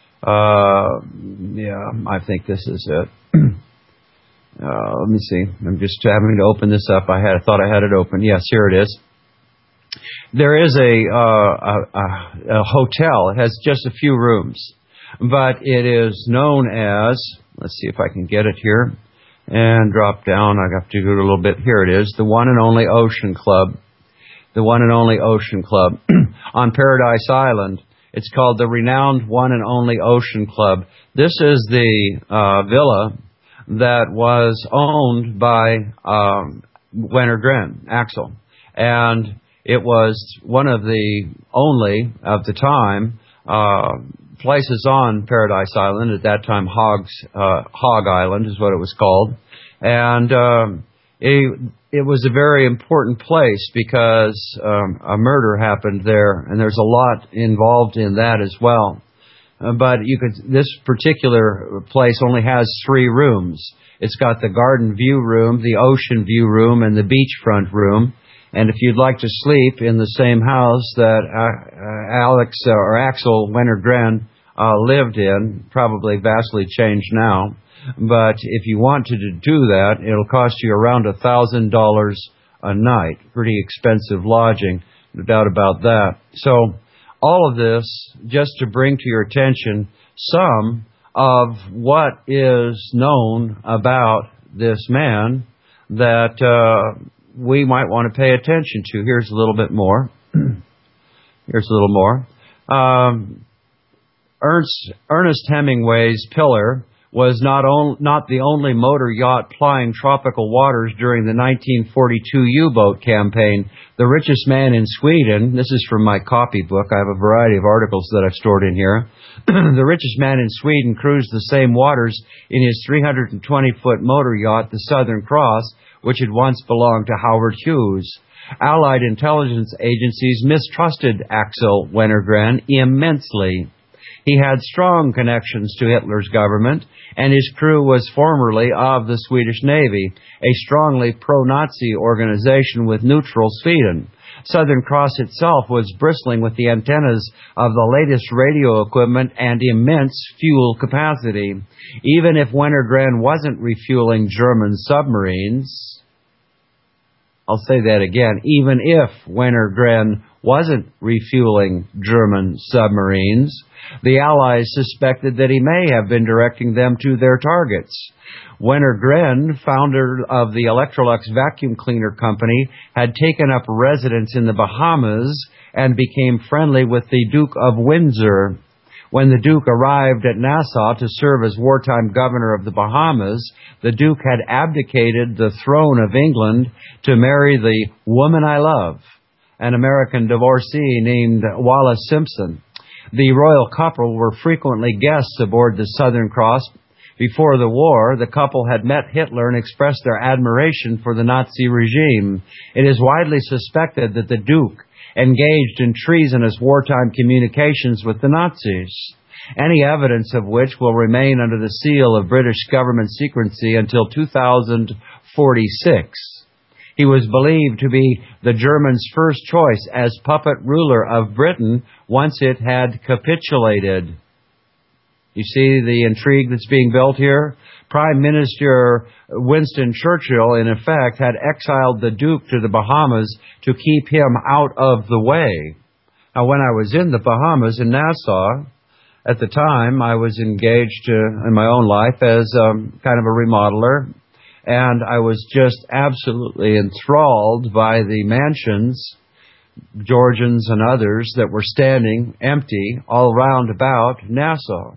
I think this is it. Let me see. I'm just having to open this up. I thought I had it open. Yes, here it is. There is a hotel. It has just a few rooms, but it is known as, let's see if I can get it here and drop down. I have to do it a little bit. Here it is. The One and Only Ocean Club. The One and Only Ocean Club on Paradise Island. It's called the renowned One and Only Ocean Club. This is the villa that was owned by Wennergren, Axel. And it was one of the only, at the time, places on Paradise Island. At that time, Hog Island is what it was called. And it was a very important place because a murder happened there, and there's a lot involved in that as well. But this particular place only has 3 rooms. It's got the garden view room, the ocean view room, and the beachfront room. And if you'd like to sleep in the same house that Axel Wenner-Gren lived in, probably vastly changed now, but if you wanted to do that, it'll cost you around $1,000 a night. Pretty expensive lodging, no doubt about that. So all of this just to bring to your attention some of what is known about this man that we might want to pay attention to. Here's a little bit more. Ernest Hemingway's Pillar was not the only motor yacht plying tropical waters during the 1942 U-boat campaign. The richest man in Sweden, this is from my copybook, I have a variety of articles that I've stored in here. The richest man in Sweden cruised the same waters in his 320-foot motor yacht, the Southern Cross, which had once belonged to Howard Hughes. Allied intelligence agencies mistrusted Axel Wenner-Gren immensely. He had strong connections to Hitler's government, and his crew was formerly of the Swedish Navy, a strongly pro-Nazi organization with neutral Sweden. Southern Cross itself was bristling with the antennas of the latest radio equipment and immense fuel capacity. Even if Wenner-Gren wasn't refueling German submarines, I'll say that again, even if Wenner-Gren wasn't refueling German submarines, the Allies suspected that he may have been directing them to their targets. Wenner-Gren, founder of the Electrolux vacuum cleaner company, had taken up residence in the Bahamas and became friendly with the Duke of Windsor. When the Duke arrived at Nassau to serve as wartime governor of the Bahamas, the Duke had abdicated the throne of England to marry the woman I love, an American divorcee named Wallis Simpson. The royal couple were frequently guests aboard the Southern Cross. Before the war, the couple had met Hitler and expressed their admiration for the Nazi regime. It is widely suspected that the Duke engaged in treasonous wartime communications with the Nazis, any evidence of which will remain under the seal of British government secrecy until 2046. He was believed to be the Germans' first choice as puppet ruler of Britain once it had capitulated. You see the intrigue that's being built here? Prime Minister Winston Churchill, in effect, had exiled the Duke to the Bahamas to keep him out of the way. Now, when I was in the Bahamas, in Nassau, at the time, I was engaged in my own life as kind of a remodeler, and I was just absolutely enthralled by the mansions, Georgians and others, that were standing empty all round about Nassau.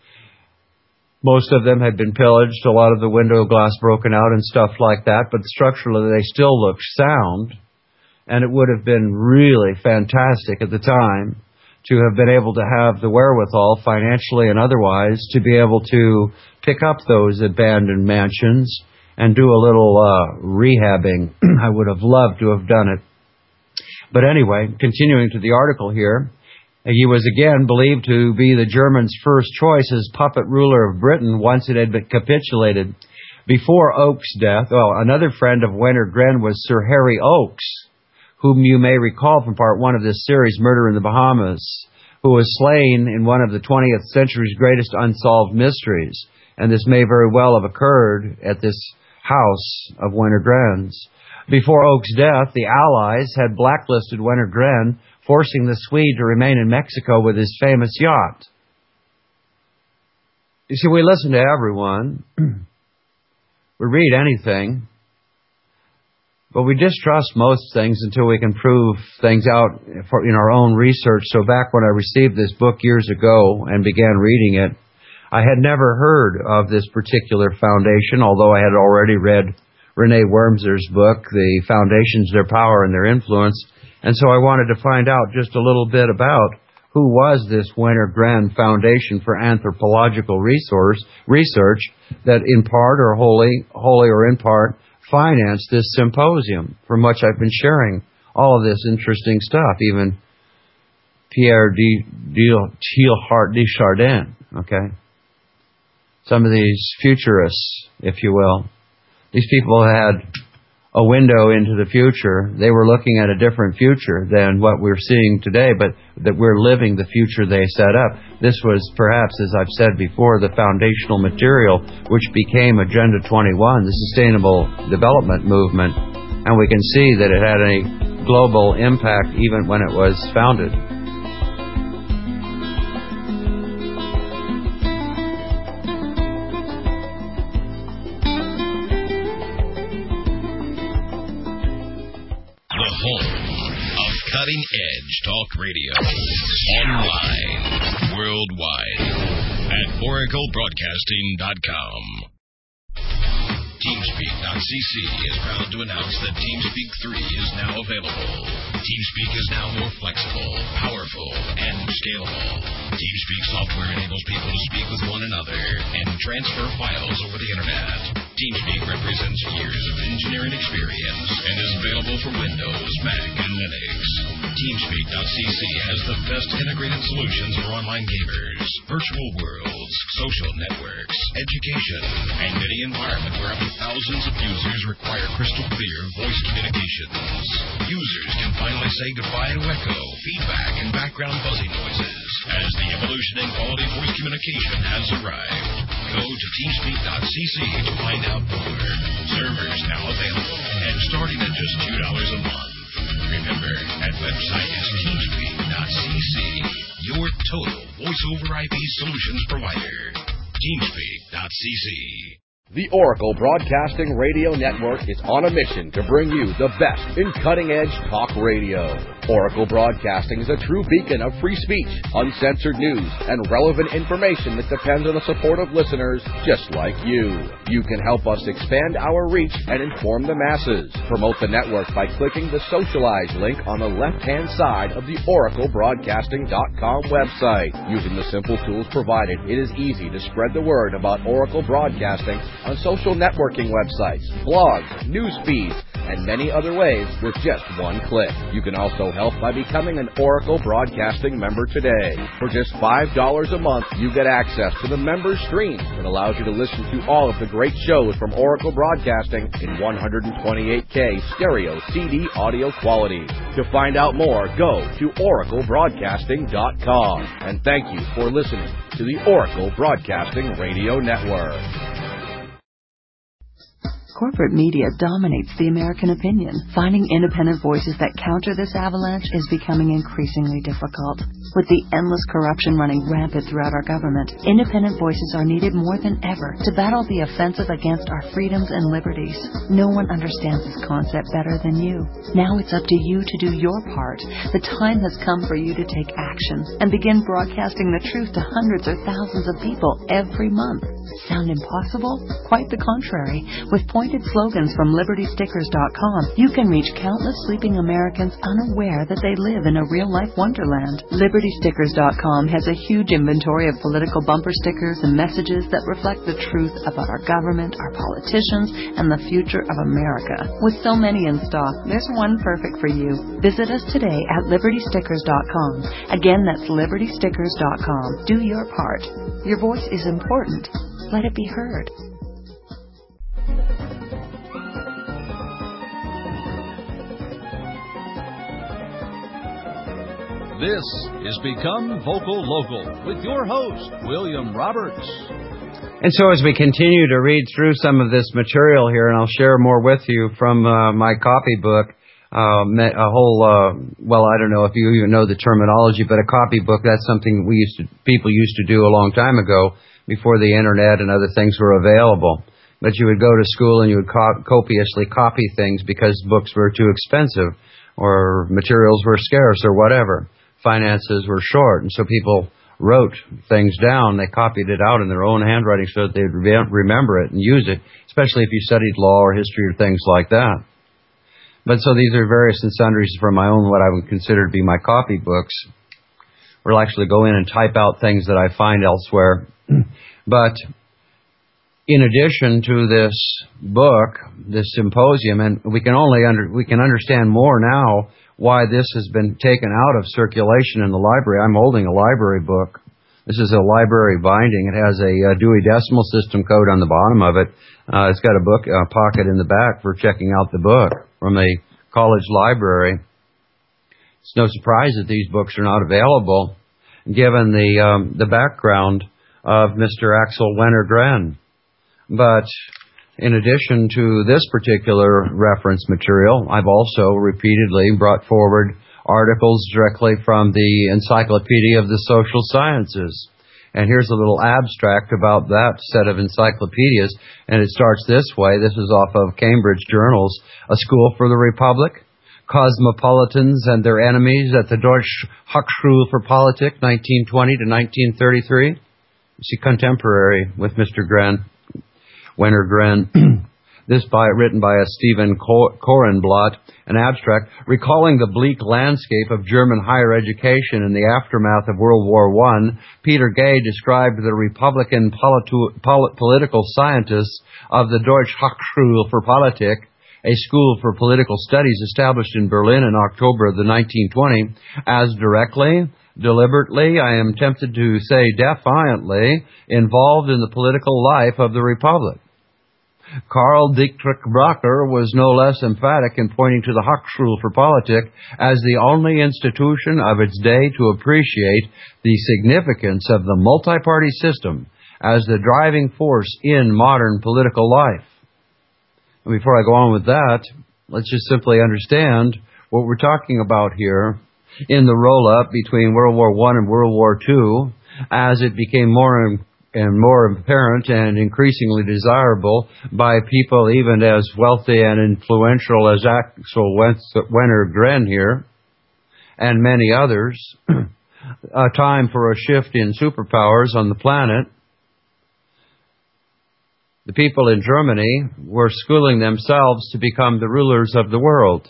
Most of them had been pillaged, a lot of the window glass broken out and stuff like that, but structurally they still looked sound, and it would have been really fantastic at the time to have been able to have the wherewithal, financially and otherwise, to be able to pick up those abandoned mansions and do a little rehabbing. I would have loved to have done it. But anyway, continuing to the article here, he was again believed to be the Germans' first choice as puppet ruler of Britain once it had been capitulated. Before Oakes' death, another friend of Wenner-Gren was Sir Harry Oakes, whom you may recall from part 1 of this series, Murder in the Bahamas, who was slain in one of the 20th century's greatest unsolved mysteries. And this may very well have occurred at this house of Wenner-Gren's. Before Oakes' death, the Allies had blacklisted Wenner-Gren, forcing the Swede to remain in Mexico with his famous yacht. You see, we listen to everyone. We read anything. But we distrust most things until we can prove things out in our own research. So back when I received this book years ago and began reading it, I had never heard of this particular foundation, although I had already read Renee Wormser's book, The Foundations, Their Power, and Their Influence. And so I wanted to find out just a little bit about who was this Wenner-Gren Foundation for Anthropological Research that in part or wholly or in part finance this symposium, from which I've been sharing all of this interesting stuff, even Pierre Teilhard de Chardin, okay? Some of these futurists, if you will. These people had a window into the future. They were looking at a different future than what we're seeing today, but that we're living the future they set up. This was perhaps, as I've said before, the foundational material which became Agenda 21, the Sustainable Development Movement, and we can see that it had a global impact even when it was founded. Cutting-edge talk radio. Online. Worldwide. At oraclebroadcasting.com. TeamSpeak.cc is proud to announce that TeamSpeak 3 is now available. TeamSpeak is now more flexible, powerful, and scalable. TeamSpeak software enables people to speak with one another and transfer files over the Internet. TeamSpeak represents years of engineering experience and is available for Windows, Mac, and Linux. TeamSpeak.cc has the best integrated solutions for online gamers, virtual worlds, social networks, education, and any environment where up to thousands of users require crystal clear voice communications. Users can finally say goodbye to echo, feedback, and background buzzing noises as the evolution in quality voice communication has arrived. Go to TeamSpeak.cc to find out more. Servers now available and starting at just $2 a month. Remember, that website is TeamSpeak.cc, your total voice-over IP solutions provider. TeamSpeak.cc. The Oracle Broadcasting Radio Network is on a mission to bring you the best in cutting-edge talk radio. Oracle Broadcasting is a true beacon of free speech, uncensored news, and relevant information that depends on the support of listeners just like you. You can help us expand our reach and inform the masses. Promote the network by clicking the Socialize link on the left-hand side of the oraclebroadcasting.com website. Using the simple tools provided, it is easy to spread the word about Oracle Broadcasting on social networking websites, blogs, news feeds, and many other ways with just one click. You can also help by becoming an Oracle Broadcasting member today. For just $5 a month, you get access to the member stream that allows you to listen to all of the great shows from Oracle Broadcasting in 128K stereo CD audio quality. To find out more, go to oraclebroadcasting.com. And thank you for listening to the Oracle Broadcasting Radio Network. Corporate media dominates the American opinion. Finding independent voices that counter this avalanche is becoming increasingly difficult. With the endless corruption running rampant throughout our government, independent voices are needed more than ever to battle the offensive against our freedoms and liberties. No one understands this concept better than you. Now it's up to you to do your part. The time has come for you to take action and begin broadcasting the truth to hundreds or thousands of people every month. Sound impossible? Quite the contrary. With pointed slogans from LibertyStickers.com, you can reach countless sleeping Americans unaware that they live in a real-life wonderland. LibertyStickers.com has a huge inventory of political bumper stickers and messages that reflect the truth about our government, our politicians, and the future of America. With so many in stock, there's one perfect for you. Visit us today at LibertyStickers.com. Again, that's LibertyStickers.com. Do your part. Your voice is important. Let it be heard. This is Become Vocal Local with your host, William Roberts. And so as we continue to read through some of this material here, and I'll share more with you from my copybook, I don't know if you even know the terminology, but a copybook, that's something people used to do a long time ago, before the internet and other things were available. But you would go to school and you would copiously copy things because books were too expensive or materials were scarce or whatever. Finances were short, and so people wrote things down. They copied it out in their own handwriting so that they'd remember it and use it, especially if you studied law or history or things like that. But so these are various and sundries from my own, what I would consider to be my copybooks, where I'll actually go in and type out things that I find elsewhere. But in addition to this book, this symposium, and we can understand more now why this has been taken out of circulation in the library. I'm holding a library book. This is a library binding. It has a Dewey Decimal System code on the bottom of it. It's got a book pocket in the back for checking out the book from the college library. It's no surprise that these books are not available, given the background of Mr. Axel Wenner-Gren. But in addition to this particular reference material, I've also repeatedly brought forward articles directly from the Encyclopedia of the Social Sciences. And here's a little abstract about that set of encyclopedias, and it starts this way. This is off of Cambridge Journals. A School for the Republic, Cosmopolitans and Their Enemies at the Deutsche Hochschule für Politik, 1920 to 1933. You see, contemporary with Mr. Wenner-Gren. This written by a Stephen Korenblatt, an abstract recalling the bleak landscape of German higher education in the aftermath of World War I. Peter Gay described the Republican political scientists of the Deutsche Hochschule für Politik, a school for political studies established in Berlin in October of the 1920, as directly, deliberately, I am tempted to say defiantly, involved in the political life of the Republic. Karl Dietrich Bracher was no less emphatic in pointing to the Hochschule für Politik as the only institution of its day to appreciate the significance of the multi-party system as the driving force in modern political life. And before I go on with that, let's just simply understand what we're talking about here in the roll-up between World War I and World War II, as it became more and more apparent and increasingly desirable by people even as wealthy and influential as Axel Wenner-Gren here, and many others, a time for a shift in superpowers on the planet. The people in Germany were schooling themselves to become the rulers of the world.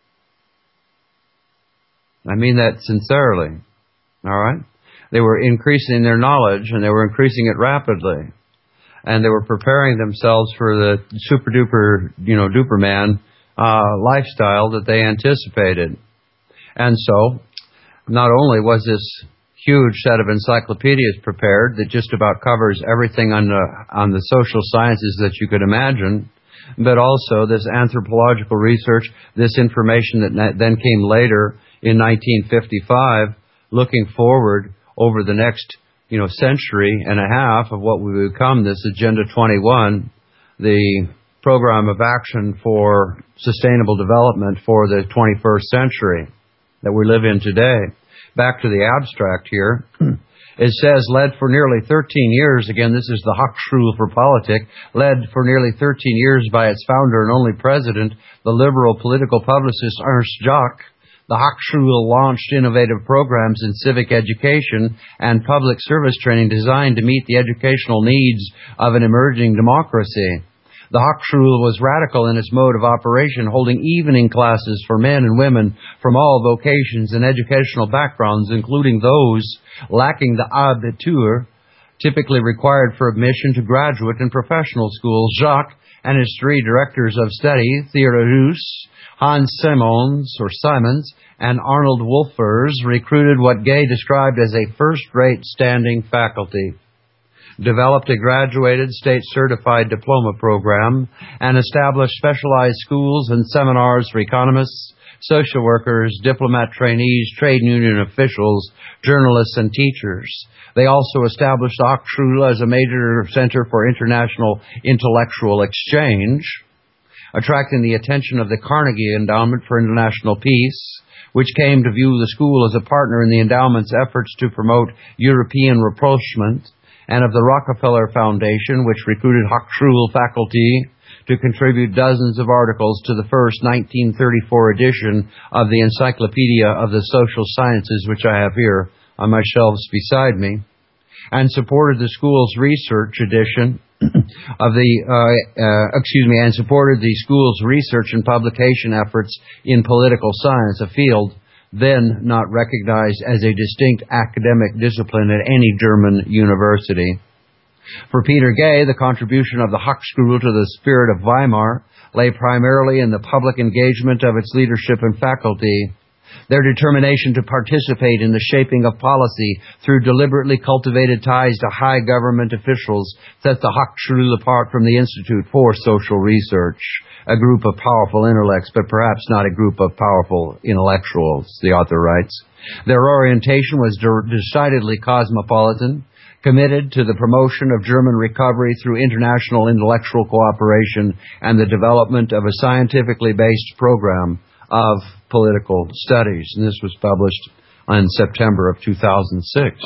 I mean that sincerely. All right? They were increasing their knowledge, and they were increasing it rapidly. And they were preparing themselves for the super-duper, duperman lifestyle that they anticipated. And so, not only was this huge set of encyclopedias prepared that just about covers everything on the social sciences that you could imagine, but also this anthropological research, this information that then came later in 1955, looking forward over the next, century and a half of what will become this Agenda 21, the program of action for sustainable development for the 21st century that we live in today. Back to the abstract here. It says, led for nearly 13 years, again, this is the Hochschule für Politik, led for nearly 13 years by its founder and only president, the liberal political publicist Ernst Jach. The Hochschule launched innovative programs in civic education and public service training designed to meet the educational needs of an emerging democracy. The Hochschule was radical in its mode of operation, holding evening classes for men and women from all vocations and educational backgrounds, including those lacking the Abitur, typically required for admission to graduate and professional schools. Jacques and his three directors of study, Theodor Heuss, Hans Simons, and Arnold Wolfers, recruited what Gay described as a first-rate standing faculty, developed a graduated state-certified diploma program, and established specialized schools and seminars for economists, social workers, diplomat trainees, trade union officials, journalists, and teachers. They also established Hochschule as a major center for international intellectual exchange, attracting the attention of the Carnegie Endowment for International Peace, which came to view the school as a partner in the endowment's efforts to promote European rapprochement, and of the Rockefeller Foundation, which recruited Hochschule faculty to contribute dozens of articles to the first 1934 edition of the Encyclopedia of the Social Sciences, which I have here on my shelves beside me, and supported the school's research edition and supported the school's research and publication efforts in political science, a field then not recognized as a distinct academic discipline at any German university. For Peter Gay, the contribution of the Hochschule to the spirit of Weimar lay primarily in the public engagement of its leadership and faculty. Their determination to participate in the shaping of policy through deliberately cultivated ties to high government officials set the Hochschule apart from the Institute for Social Research, a group of powerful intellects, but perhaps not a group of powerful intellectuals, the author writes. Their orientation was decidedly cosmopolitan, committed to the promotion of German recovery through international intellectual cooperation and the development of a scientifically based program of political studies. And this was published in September of 2006.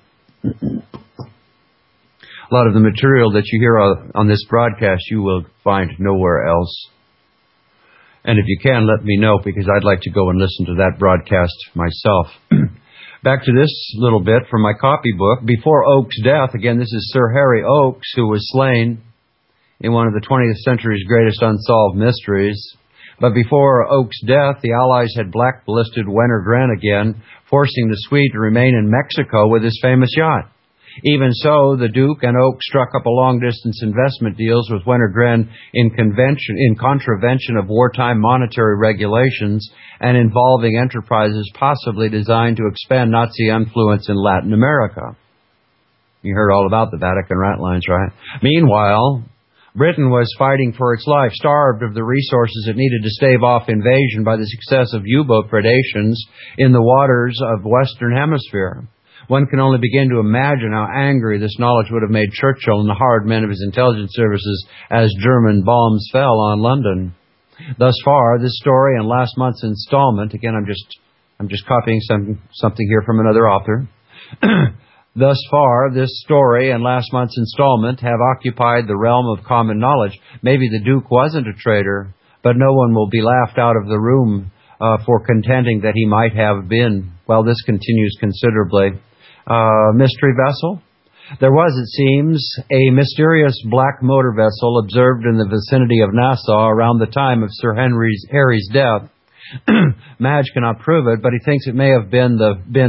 A lot of the material that you hear on this broadcast you will find nowhere else. And if you can, let me know, because I'd like to go and listen to that broadcast myself. Back to this little bit from my copybook. Before Oakes' death, again, this is Sir Harry Oakes, who was slain in one of the 20th century's greatest unsolved mysteries. But before Oakes' death, the Allies had blacklisted Wenner Gren again, forcing the Swede to remain in Mexico with his famous yacht. Even so, the Duke and Oakes struck up a long-distance investment deals with Wenner Gren in contravention of wartime monetary regulations and involving enterprises possibly designed to expand Nazi influence in Latin America. You heard all about the Vatican ratlines, right? Meanwhile, Britain was fighting for its life, starved of the resources it needed to stave off invasion by the success of U-boat predations in the waters of the Western Hemisphere. One can only begin to imagine how angry this knowledge would have made Churchill and the hard men of his intelligence services as German bombs fell on London. Thus far, this story and last month's installment, again, I'm just copying something here from another author. Thus far, this story and last month's installment have occupied the realm of common knowledge. Maybe the Duke wasn't a traitor, but no one will be laughed out of the room for contending that he might have been. Well, this continues considerably. Mystery vessel? There was, it seems, a mysterious black motor vessel observed in the vicinity of Nassau around the time of Sir Harry's death. Madge cannot prove it, but he thinks it may have been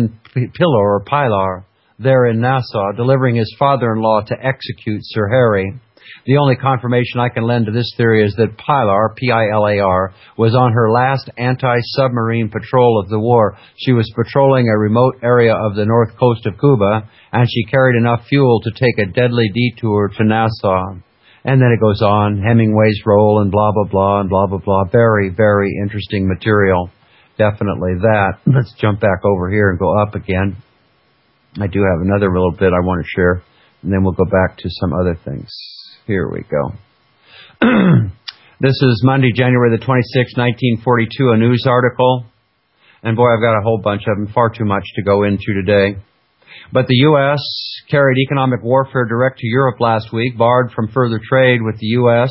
Pilar there in Nassau, delivering his father-in-law to execute Sir Harry. The only confirmation I can lend to this theory is that Pilar, P-I-L-A-R, was on her last anti-submarine patrol of the war. She was patrolling a remote area of the north coast of Cuba, and she carried enough fuel to take a deadly detour to Nassau. And then it goes on, Hemingway's role and blah, blah, blah, and blah, blah, blah. Very, very interesting material. Definitely that. Let's jump back over here and go up again. I do have another little bit I want to share, and then we'll go back to some other things. Here we go. This is Monday, January the 26th, 1942, a news article. And boy, I've got a whole bunch of them, far too much to go into today. But the U.S. carried economic warfare direct to Europe last week, barred from further trade with the U.S.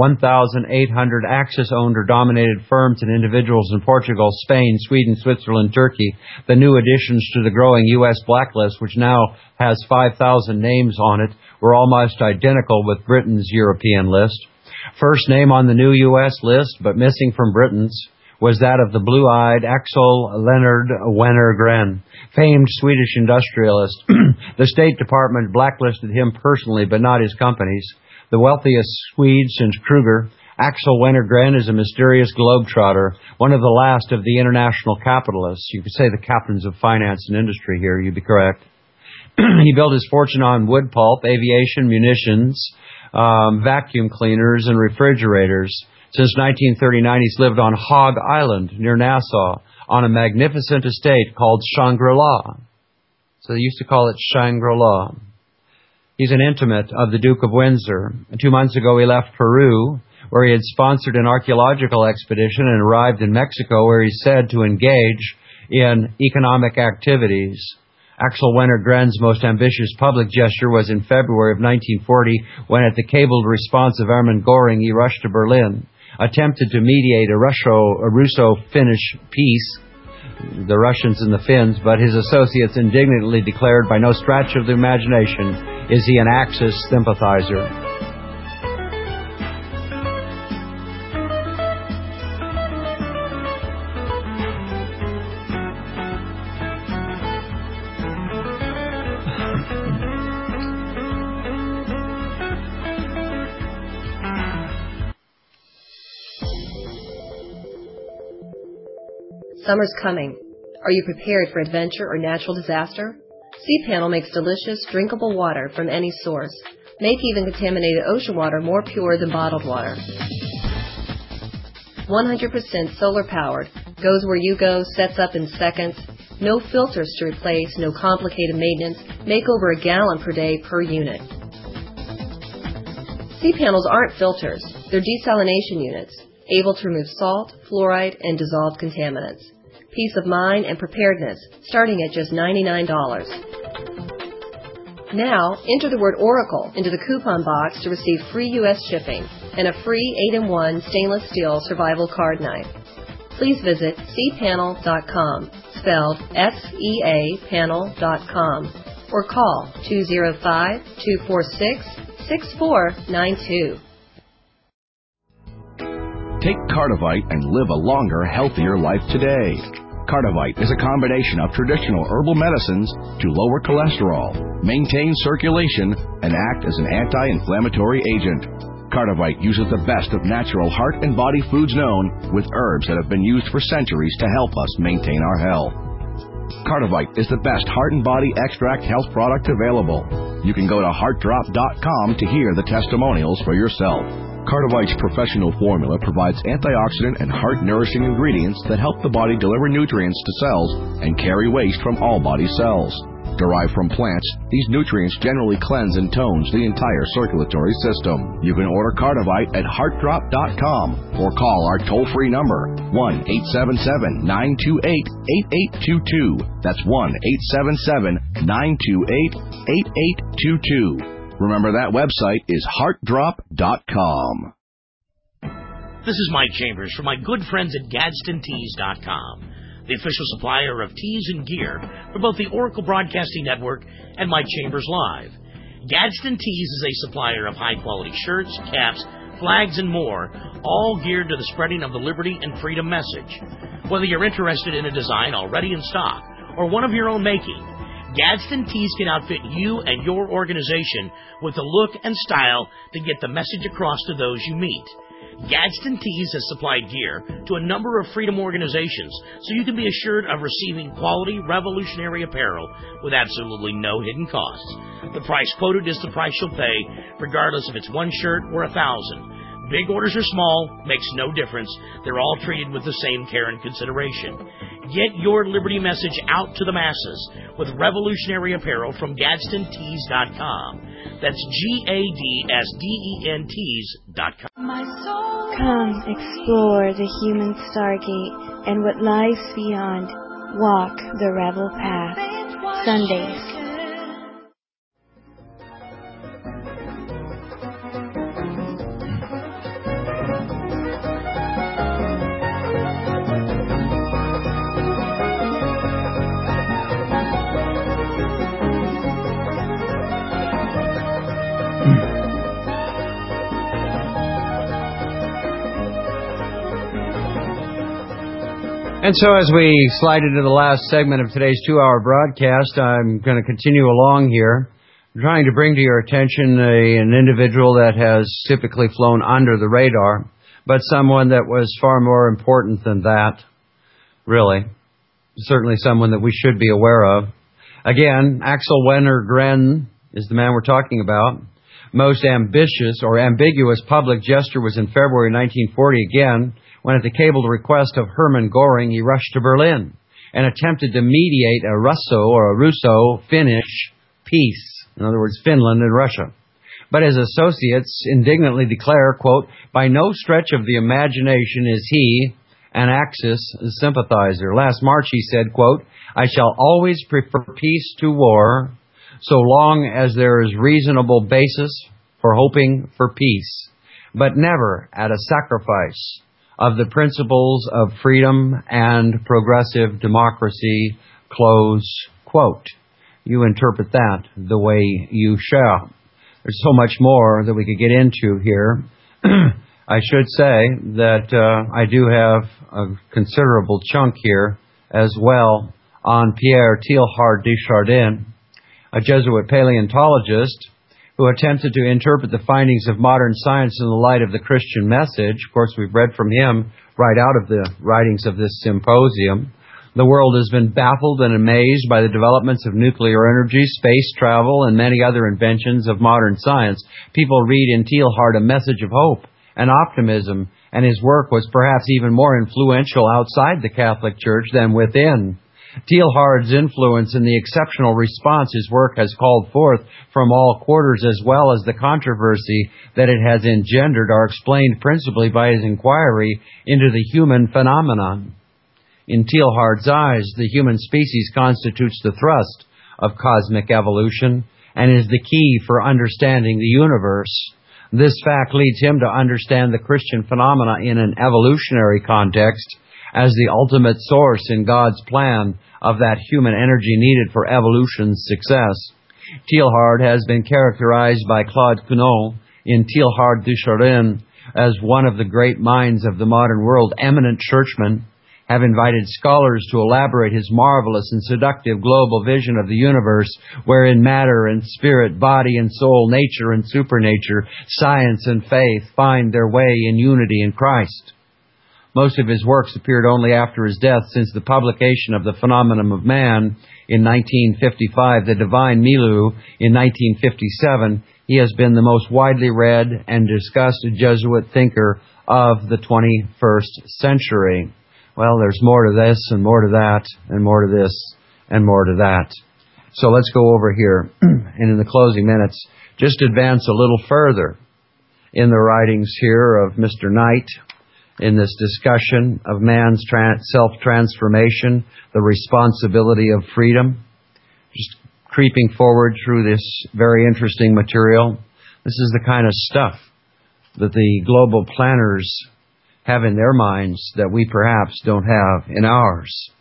1,800 Axis-owned or dominated firms and individuals in Portugal, Spain, Sweden, Switzerland, Turkey, the new additions to the growing U.S. blacklist, which now has 5,000 names on it, were almost identical with Britain's European list. First name on the new U.S. list, but missing from Britain's, was that of the blue-eyed Axel Leonard Wenner Gren, famed Swedish industrialist. The State Department blacklisted him personally, but not his companies. The wealthiest Swede since Kruger, Axel Wenner Gren is a mysterious globetrotter, one of the last of the international capitalists. You could say the captains of finance and industry here, you'd be correct. He built his fortune on wood pulp, aviation, munitions, vacuum cleaners, and refrigerators. Since 1939, he's lived on Hog Island near Nassau on a magnificent estate called Shangri-La. So they used to call it Shangri-La. He's an intimate of the Duke of Windsor. 2 months ago, he left Peru, where he had sponsored an archaeological expedition, and arrived in Mexico, where he's said to engage in economic activities. Axel Wenner Gren's most ambitious public gesture was in February of 1940, when at the cabled response of Hermann Göring, he rushed to Berlin, attempted to mediate a Russo-Finnish peace, the Russians and the Finns, but his associates indignantly declared, by no stretch of the imagination is he an Axis sympathizer. Summer's coming. Are you prepared for adventure or natural disaster? cPanel makes delicious, drinkable water from any source. Make even contaminated ocean water more pure than bottled water. 100% solar powered, goes where you go, sets up in seconds. No filters to replace, no complicated maintenance. Make over a gallon per day per unit. cPanels aren't filters. They're desalination units, able to remove salt, fluoride, and dissolved contaminants. Peace of mind and preparedness, starting at just $99. Now, enter the word Oracle into the coupon box to receive free U.S. shipping and a free 8-in-1 stainless steel survival card knife. Please visit cpanel.com, spelled S-E-A panel.com, or call 205-246-6492. Take Cardivite and live a longer, healthier life today. Cardivite is a combination of traditional herbal medicines to lower cholesterol, maintain circulation, and act as an anti-inflammatory agent. Cardivite uses the best of natural heart and body foods known, with herbs that have been used for centuries to help us maintain our health. Cardivite is the best heart and body extract health product available. You can go to heartdrop.com to hear the testimonials for yourself. Cardivite's professional formula provides antioxidant and heart-nourishing ingredients that help the body deliver nutrients to cells and carry waste from all body cells. Derived from plants, these nutrients generally cleanse and tones the entire circulatory system. You can order Cardivite at heartdrop.com or call our toll-free number, 1-877-928-8822. That's 1-877-928-8822. Remember, that website is heartdrop.com. This is Mike Chambers for my good friends at GadsdenTees.com, the official supplier of tees and gear for both the Oracle Broadcasting Network and My Chambers Live. Gadsden Tees is a supplier of high-quality shirts, caps, flags, and more, all geared to the spreading of the liberty and freedom message. Whether you're interested in a design already in stock or one of your own making, Gadsden Tees can outfit you and your organization with the look and style to get the message across to those you meet. Gadsden Tees has supplied gear to a number of freedom organizations, so you can be assured of receiving quality, revolutionary apparel with absolutely no hidden costs. The price quoted is the price you'll pay, regardless if it's one shirt or 1,000. Big orders or small, makes no difference. They're all treated with the same care and consideration. Get your liberty message out to the masses with revolutionary apparel from GadsdenTees.com. That's GADSDENTees.com. Come explore the human stargate and what lies beyond. Walk the rebel path. Sundays. And so as we slide into the last segment of today's 2-hour broadcast, I'm going to continue along here, trying to bring to your attention an individual that has typically flown under the radar, but someone that was far more important than that, really. Certainly someone that we should be aware of. Again, Axel Wenner-Gren is the man we're talking about. Most ambitious or ambiguous public gesture was in February 1940 again, when at the cabled request of Hermann Göring, he rushed to Berlin and attempted to mediate a Russo-Finnish peace. In other words, Finland and Russia. But his associates indignantly declare, quote, by no stretch of the imagination is he an Axis sympathizer. Last March he said, quote, I shall always prefer peace to war so long as there is reasonable basis for hoping for peace, but never at a sacrifice of the principles of freedom and progressive democracy, close quote. You interpret that the way you shall. There's so much more that we could get into here. I should say that I do have a considerable chunk here as well on Pierre Teilhard de Chardin, a Jesuit paleontologist who attempted to interpret the findings of modern science in the light of the Christian message. Of course, we've read from him right out of the writings of this symposium. The world has been baffled and amazed by the developments of nuclear energy, space travel, and many other inventions of modern science. People read in Teilhard a message of hope and optimism, and his work was perhaps even more influential outside the Catholic Church than within. Teilhard's influence and the exceptional response his work has called forth from all quarters, as well as the controversy that it has engendered, are explained principally by his inquiry into the human phenomenon. In Teilhard's eyes, the human species constitutes the thrust of cosmic evolution and is the key for understanding the universe. This fact leads him to understand the Christian phenomena in an evolutionary context as the ultimate source in God's plan of that human energy needed for evolution's success. Teilhard has been characterized by Claude Queneau in Teilhard du Chardin as one of the great minds of the modern world. Eminent churchmen have invited scholars to elaborate his marvelous and seductive global vision of the universe, wherein matter and spirit, body and soul, nature and supernature, science and faith find their way in unity in Christ. Most of his works appeared only after his death. Since the publication of The Phenomenon of Man in 1955, The Divine Milieu in 1957, he has been the most widely read and discussed Jesuit thinker of the 21st century. Well, there's more to this and more to that and more to this and more to that. So let's go over here and in the closing minutes, just advance a little further in the writings here of Mr. Knight, in this discussion of man's self-transformation, the responsibility of freedom. Just creeping forward through this very interesting material. This is the kind of stuff that the global planners have in their minds that we perhaps don't have in ours.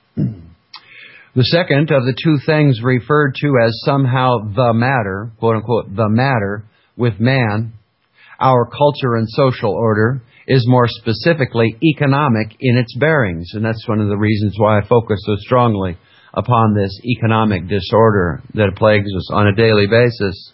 The second of the two things referred to as somehow the matter, quote unquote, the matter with man, our culture and social order, is more specifically economic in its bearings. And that's one of the reasons why I focus so strongly upon this economic disorder that plagues us on a daily basis.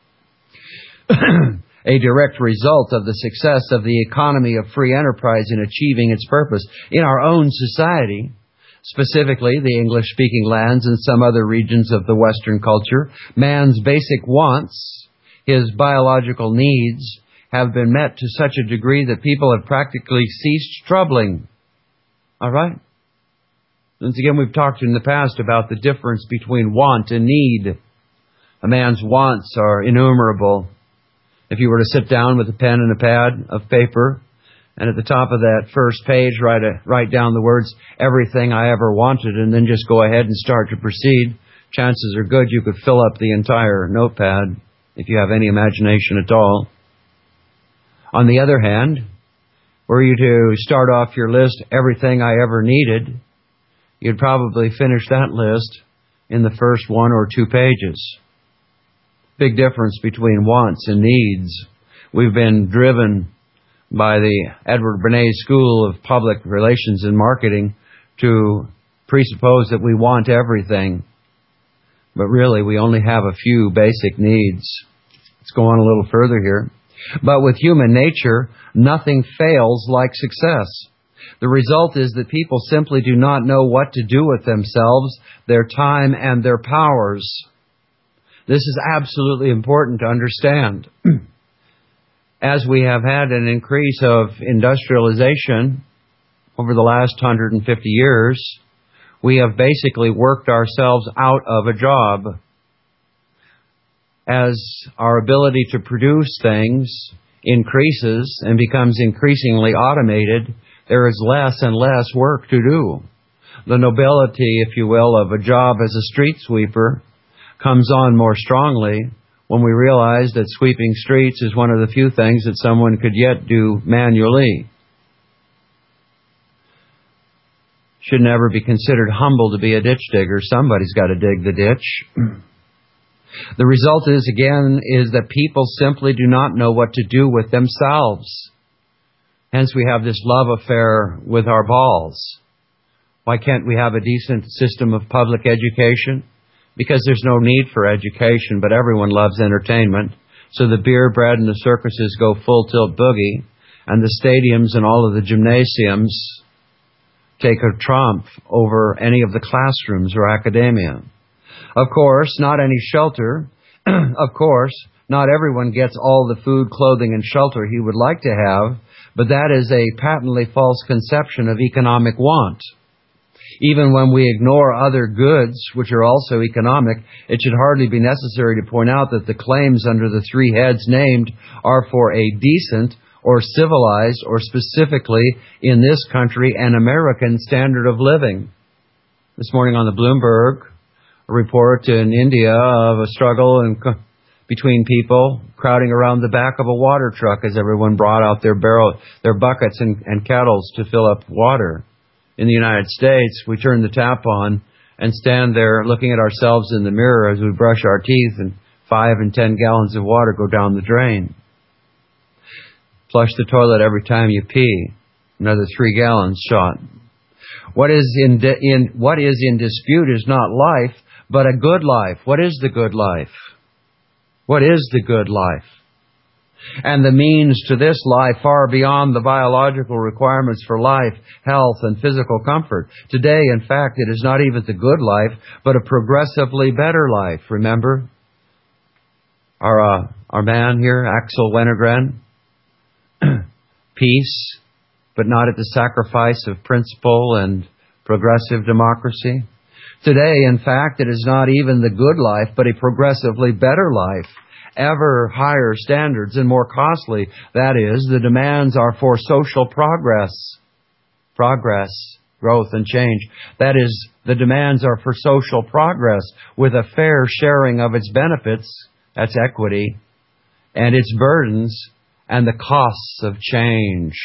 A direct result of the success of the economy of free enterprise in achieving its purpose in our own society, specifically the English-speaking lands and some other regions of the Western culture, man's basic wants, his biological needs, have been met to such a degree that people have practically ceased troubling. All right? Once again, we've talked in the past about the difference between want and need. A man's wants are innumerable. If you were to sit down with a pen and a pad of paper, and at the top of that first page write down the words, everything I ever wanted, and then just go ahead and start to proceed, chances are good you could fill up the entire notepad if you have any imagination at all. On the other hand, were you to start off your list, everything I ever needed, you'd probably finish that list in the first 1 or 2 pages. Big difference between wants and needs. We've been driven by the Edward Bernays School of Public Relations and Marketing to presuppose that we want everything. But really, we only have a few basic needs. Let's go on a little further here. But with human nature, nothing fails like success. The result is that people simply do not know what to do with themselves, their time, and their powers. This is absolutely important to understand. As we have had an increase of industrialization over the last 150 years, we have basically worked ourselves out of a job. As our ability to produce things increases and becomes increasingly automated, there is less and less work to do. The nobility, if you will, of a job as a street sweeper comes on more strongly when we realize that sweeping streets is one of the few things that someone could yet do manually. Should never be considered humble to be a ditch digger. Somebody's got to dig the ditch. The result is that people simply do not know what to do with themselves. Hence we have this love affair with our balls. Why can't we have a decent system of public education? Because there's no need for education, but everyone loves entertainment. So the beer, bread, and the circuses go full tilt boogie, and the stadiums and all of the gymnasiums take a trump over any of the classrooms or academia. Of course, not any shelter. Of course, not everyone gets all the food, clothing, and shelter he would like to have, but that is a patently false conception of economic want. Even when we ignore other goods, which are also economic, it should hardly be necessary to point out that the claims under the three heads named are for a decent or civilized or specifically, in this country, an American standard of living. This morning on the Bloomberg, a report in India of a struggle between people crowding around the back of a water truck as everyone brought out their buckets and kettles to fill up water. In the United States, we turn the tap on and stand there looking at ourselves in the mirror as we brush our teeth, and 5 and 10 gallons of water go down the drain. Flush the toilet every time you pee. Another 3 gallons shot. What is in dispute is not life, but a good life. What is the good life? What is the good life? And the means to this lie far beyond the biological requirements for life, health, and physical comfort. Today, in fact, it is not even the good life, but a progressively better life. Remember our man here, Axel Wennergren? Peace, but not at the sacrifice of principle and progressive democracy. Today, in fact, it is not even the good life, but a progressively better life. Ever higher standards and more costly. That is, the demands are for social progress, growth, and change. That is, the demands are for social progress with a fair sharing of its benefits, that's equity, and its burdens, and the costs of change.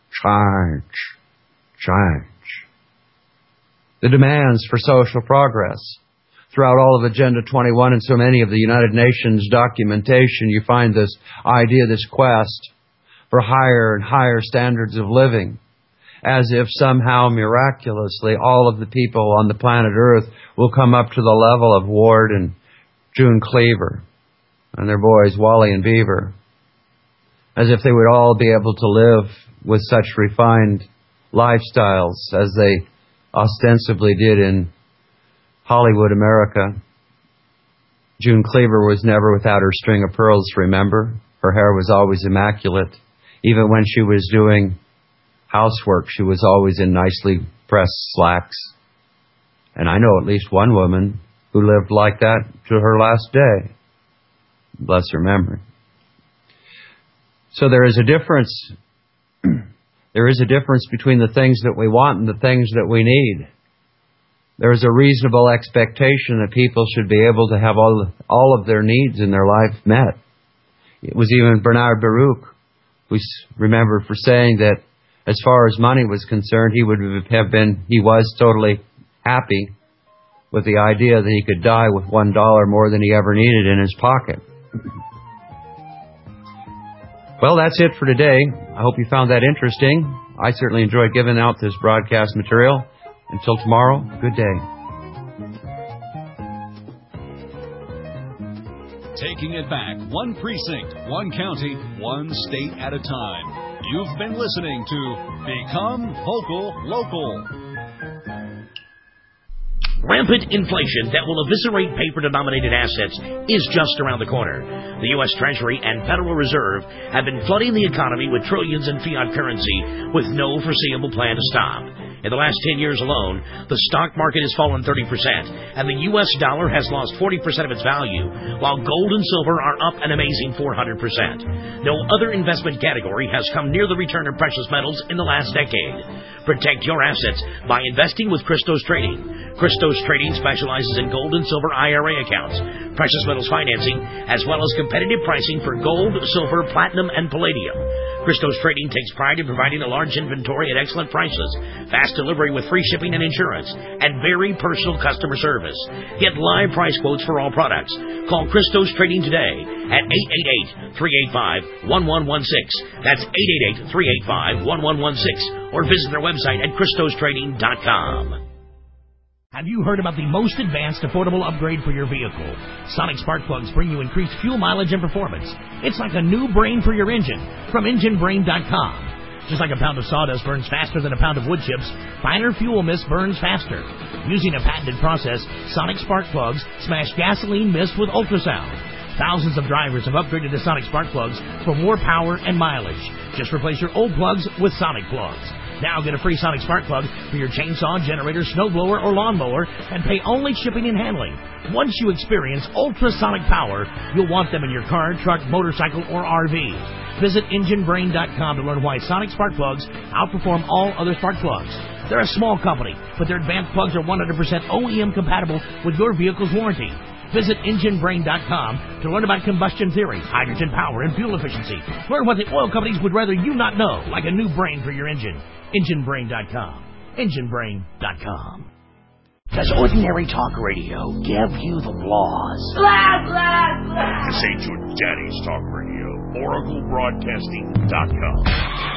The demands for social progress. Throughout all of Agenda 21 and so many of the United Nations documentation, you find this idea, this quest for higher and higher standards of living, as if somehow miraculously all of the people on the planet Earth will come up to the level of Ward and June Cleaver and their boys Wally and Beaver, as if they would all be able to live with such refined lifestyles as they ostensibly did in Hollywood, America. June Cleaver was never without her string of pearls, remember? Her hair was always immaculate. Even when she was doing housework, she was always in nicely pressed slacks. And I know at least one woman who lived like that to her last day. Bless her memory. So there is a difference. There is a difference between the things that we want and the things that we need. There is a reasonable expectation that people should be able to have all of their needs in their life met. It was even Bernard Baruch who's remembered for saying that as far as money was concerned, he was totally happy with the idea that he could die with $1 more than he ever needed in his pocket. Well, that's it for today. I hope you found that interesting. I certainly enjoyed giving out this broadcast material. Until tomorrow, good day. Taking it back, one precinct, one county, one state at a time. You've been listening to Become Vocal Local. Rampant inflation that will eviscerate paper-denominated assets is just around the corner. The U.S. Treasury and Federal Reserve have been flooding the economy with trillions in fiat currency with no foreseeable plan to stop. In the last 10 years alone, the stock market has fallen 30%, and the U.S. dollar has lost 40% of its value, while gold and silver are up an amazing 400%. No other investment category has come near the return of precious metals in the last decade. Protect your assets by investing with Christos Trading. Christos Trading specializes in gold and silver IRA accounts, precious metals financing, as well as competitive pricing for gold, silver, platinum, and palladium. Christos Trading takes pride in providing a large inventory at excellent prices, fast delivery with free shipping and insurance, and very personal customer service. Get live price quotes for all products. Call Christos Trading today at 888-385-1116. That's 888-385-1116. Or visit their website at ChristosTrading.com. Have you heard about the most advanced affordable upgrade for your vehicle? Sonic Spark Plugs bring you increased fuel mileage and performance. It's like a new brain for your engine from EngineBrain.com. Just like a pound of sawdust burns faster than a pound of wood chips, finer fuel mist burns faster. Using a patented process, Sonic Spark Plugs smash gasoline mist with ultrasound. Thousands of drivers have upgraded to Sonic Spark Plugs for more power and mileage. Just replace your old plugs with Sonic Plugs. Now get a free Sonic Spark Plug for your chainsaw, generator, snowblower, or lawnmower and pay only shipping and handling. Once you experience ultrasonic power, you'll want them in your car, truck, motorcycle, or RV. Visit EngineBrain.com to learn why Sonic Spark Plugs outperform all other spark plugs. They're a small company, but their advanced plugs are 100% OEM compatible with your vehicle's warranty. Visit EngineBrain.com to learn about combustion theory, hydrogen power, and fuel efficiency. Learn what the oil companies would rather you not know, like a new brain for your engine. EngineBrain.com. EngineBrain.com. Does ordinary talk radio give you the blahs? Blah, blah, blah. This ain't your daddy's talk radio. OracleBroadcasting.com.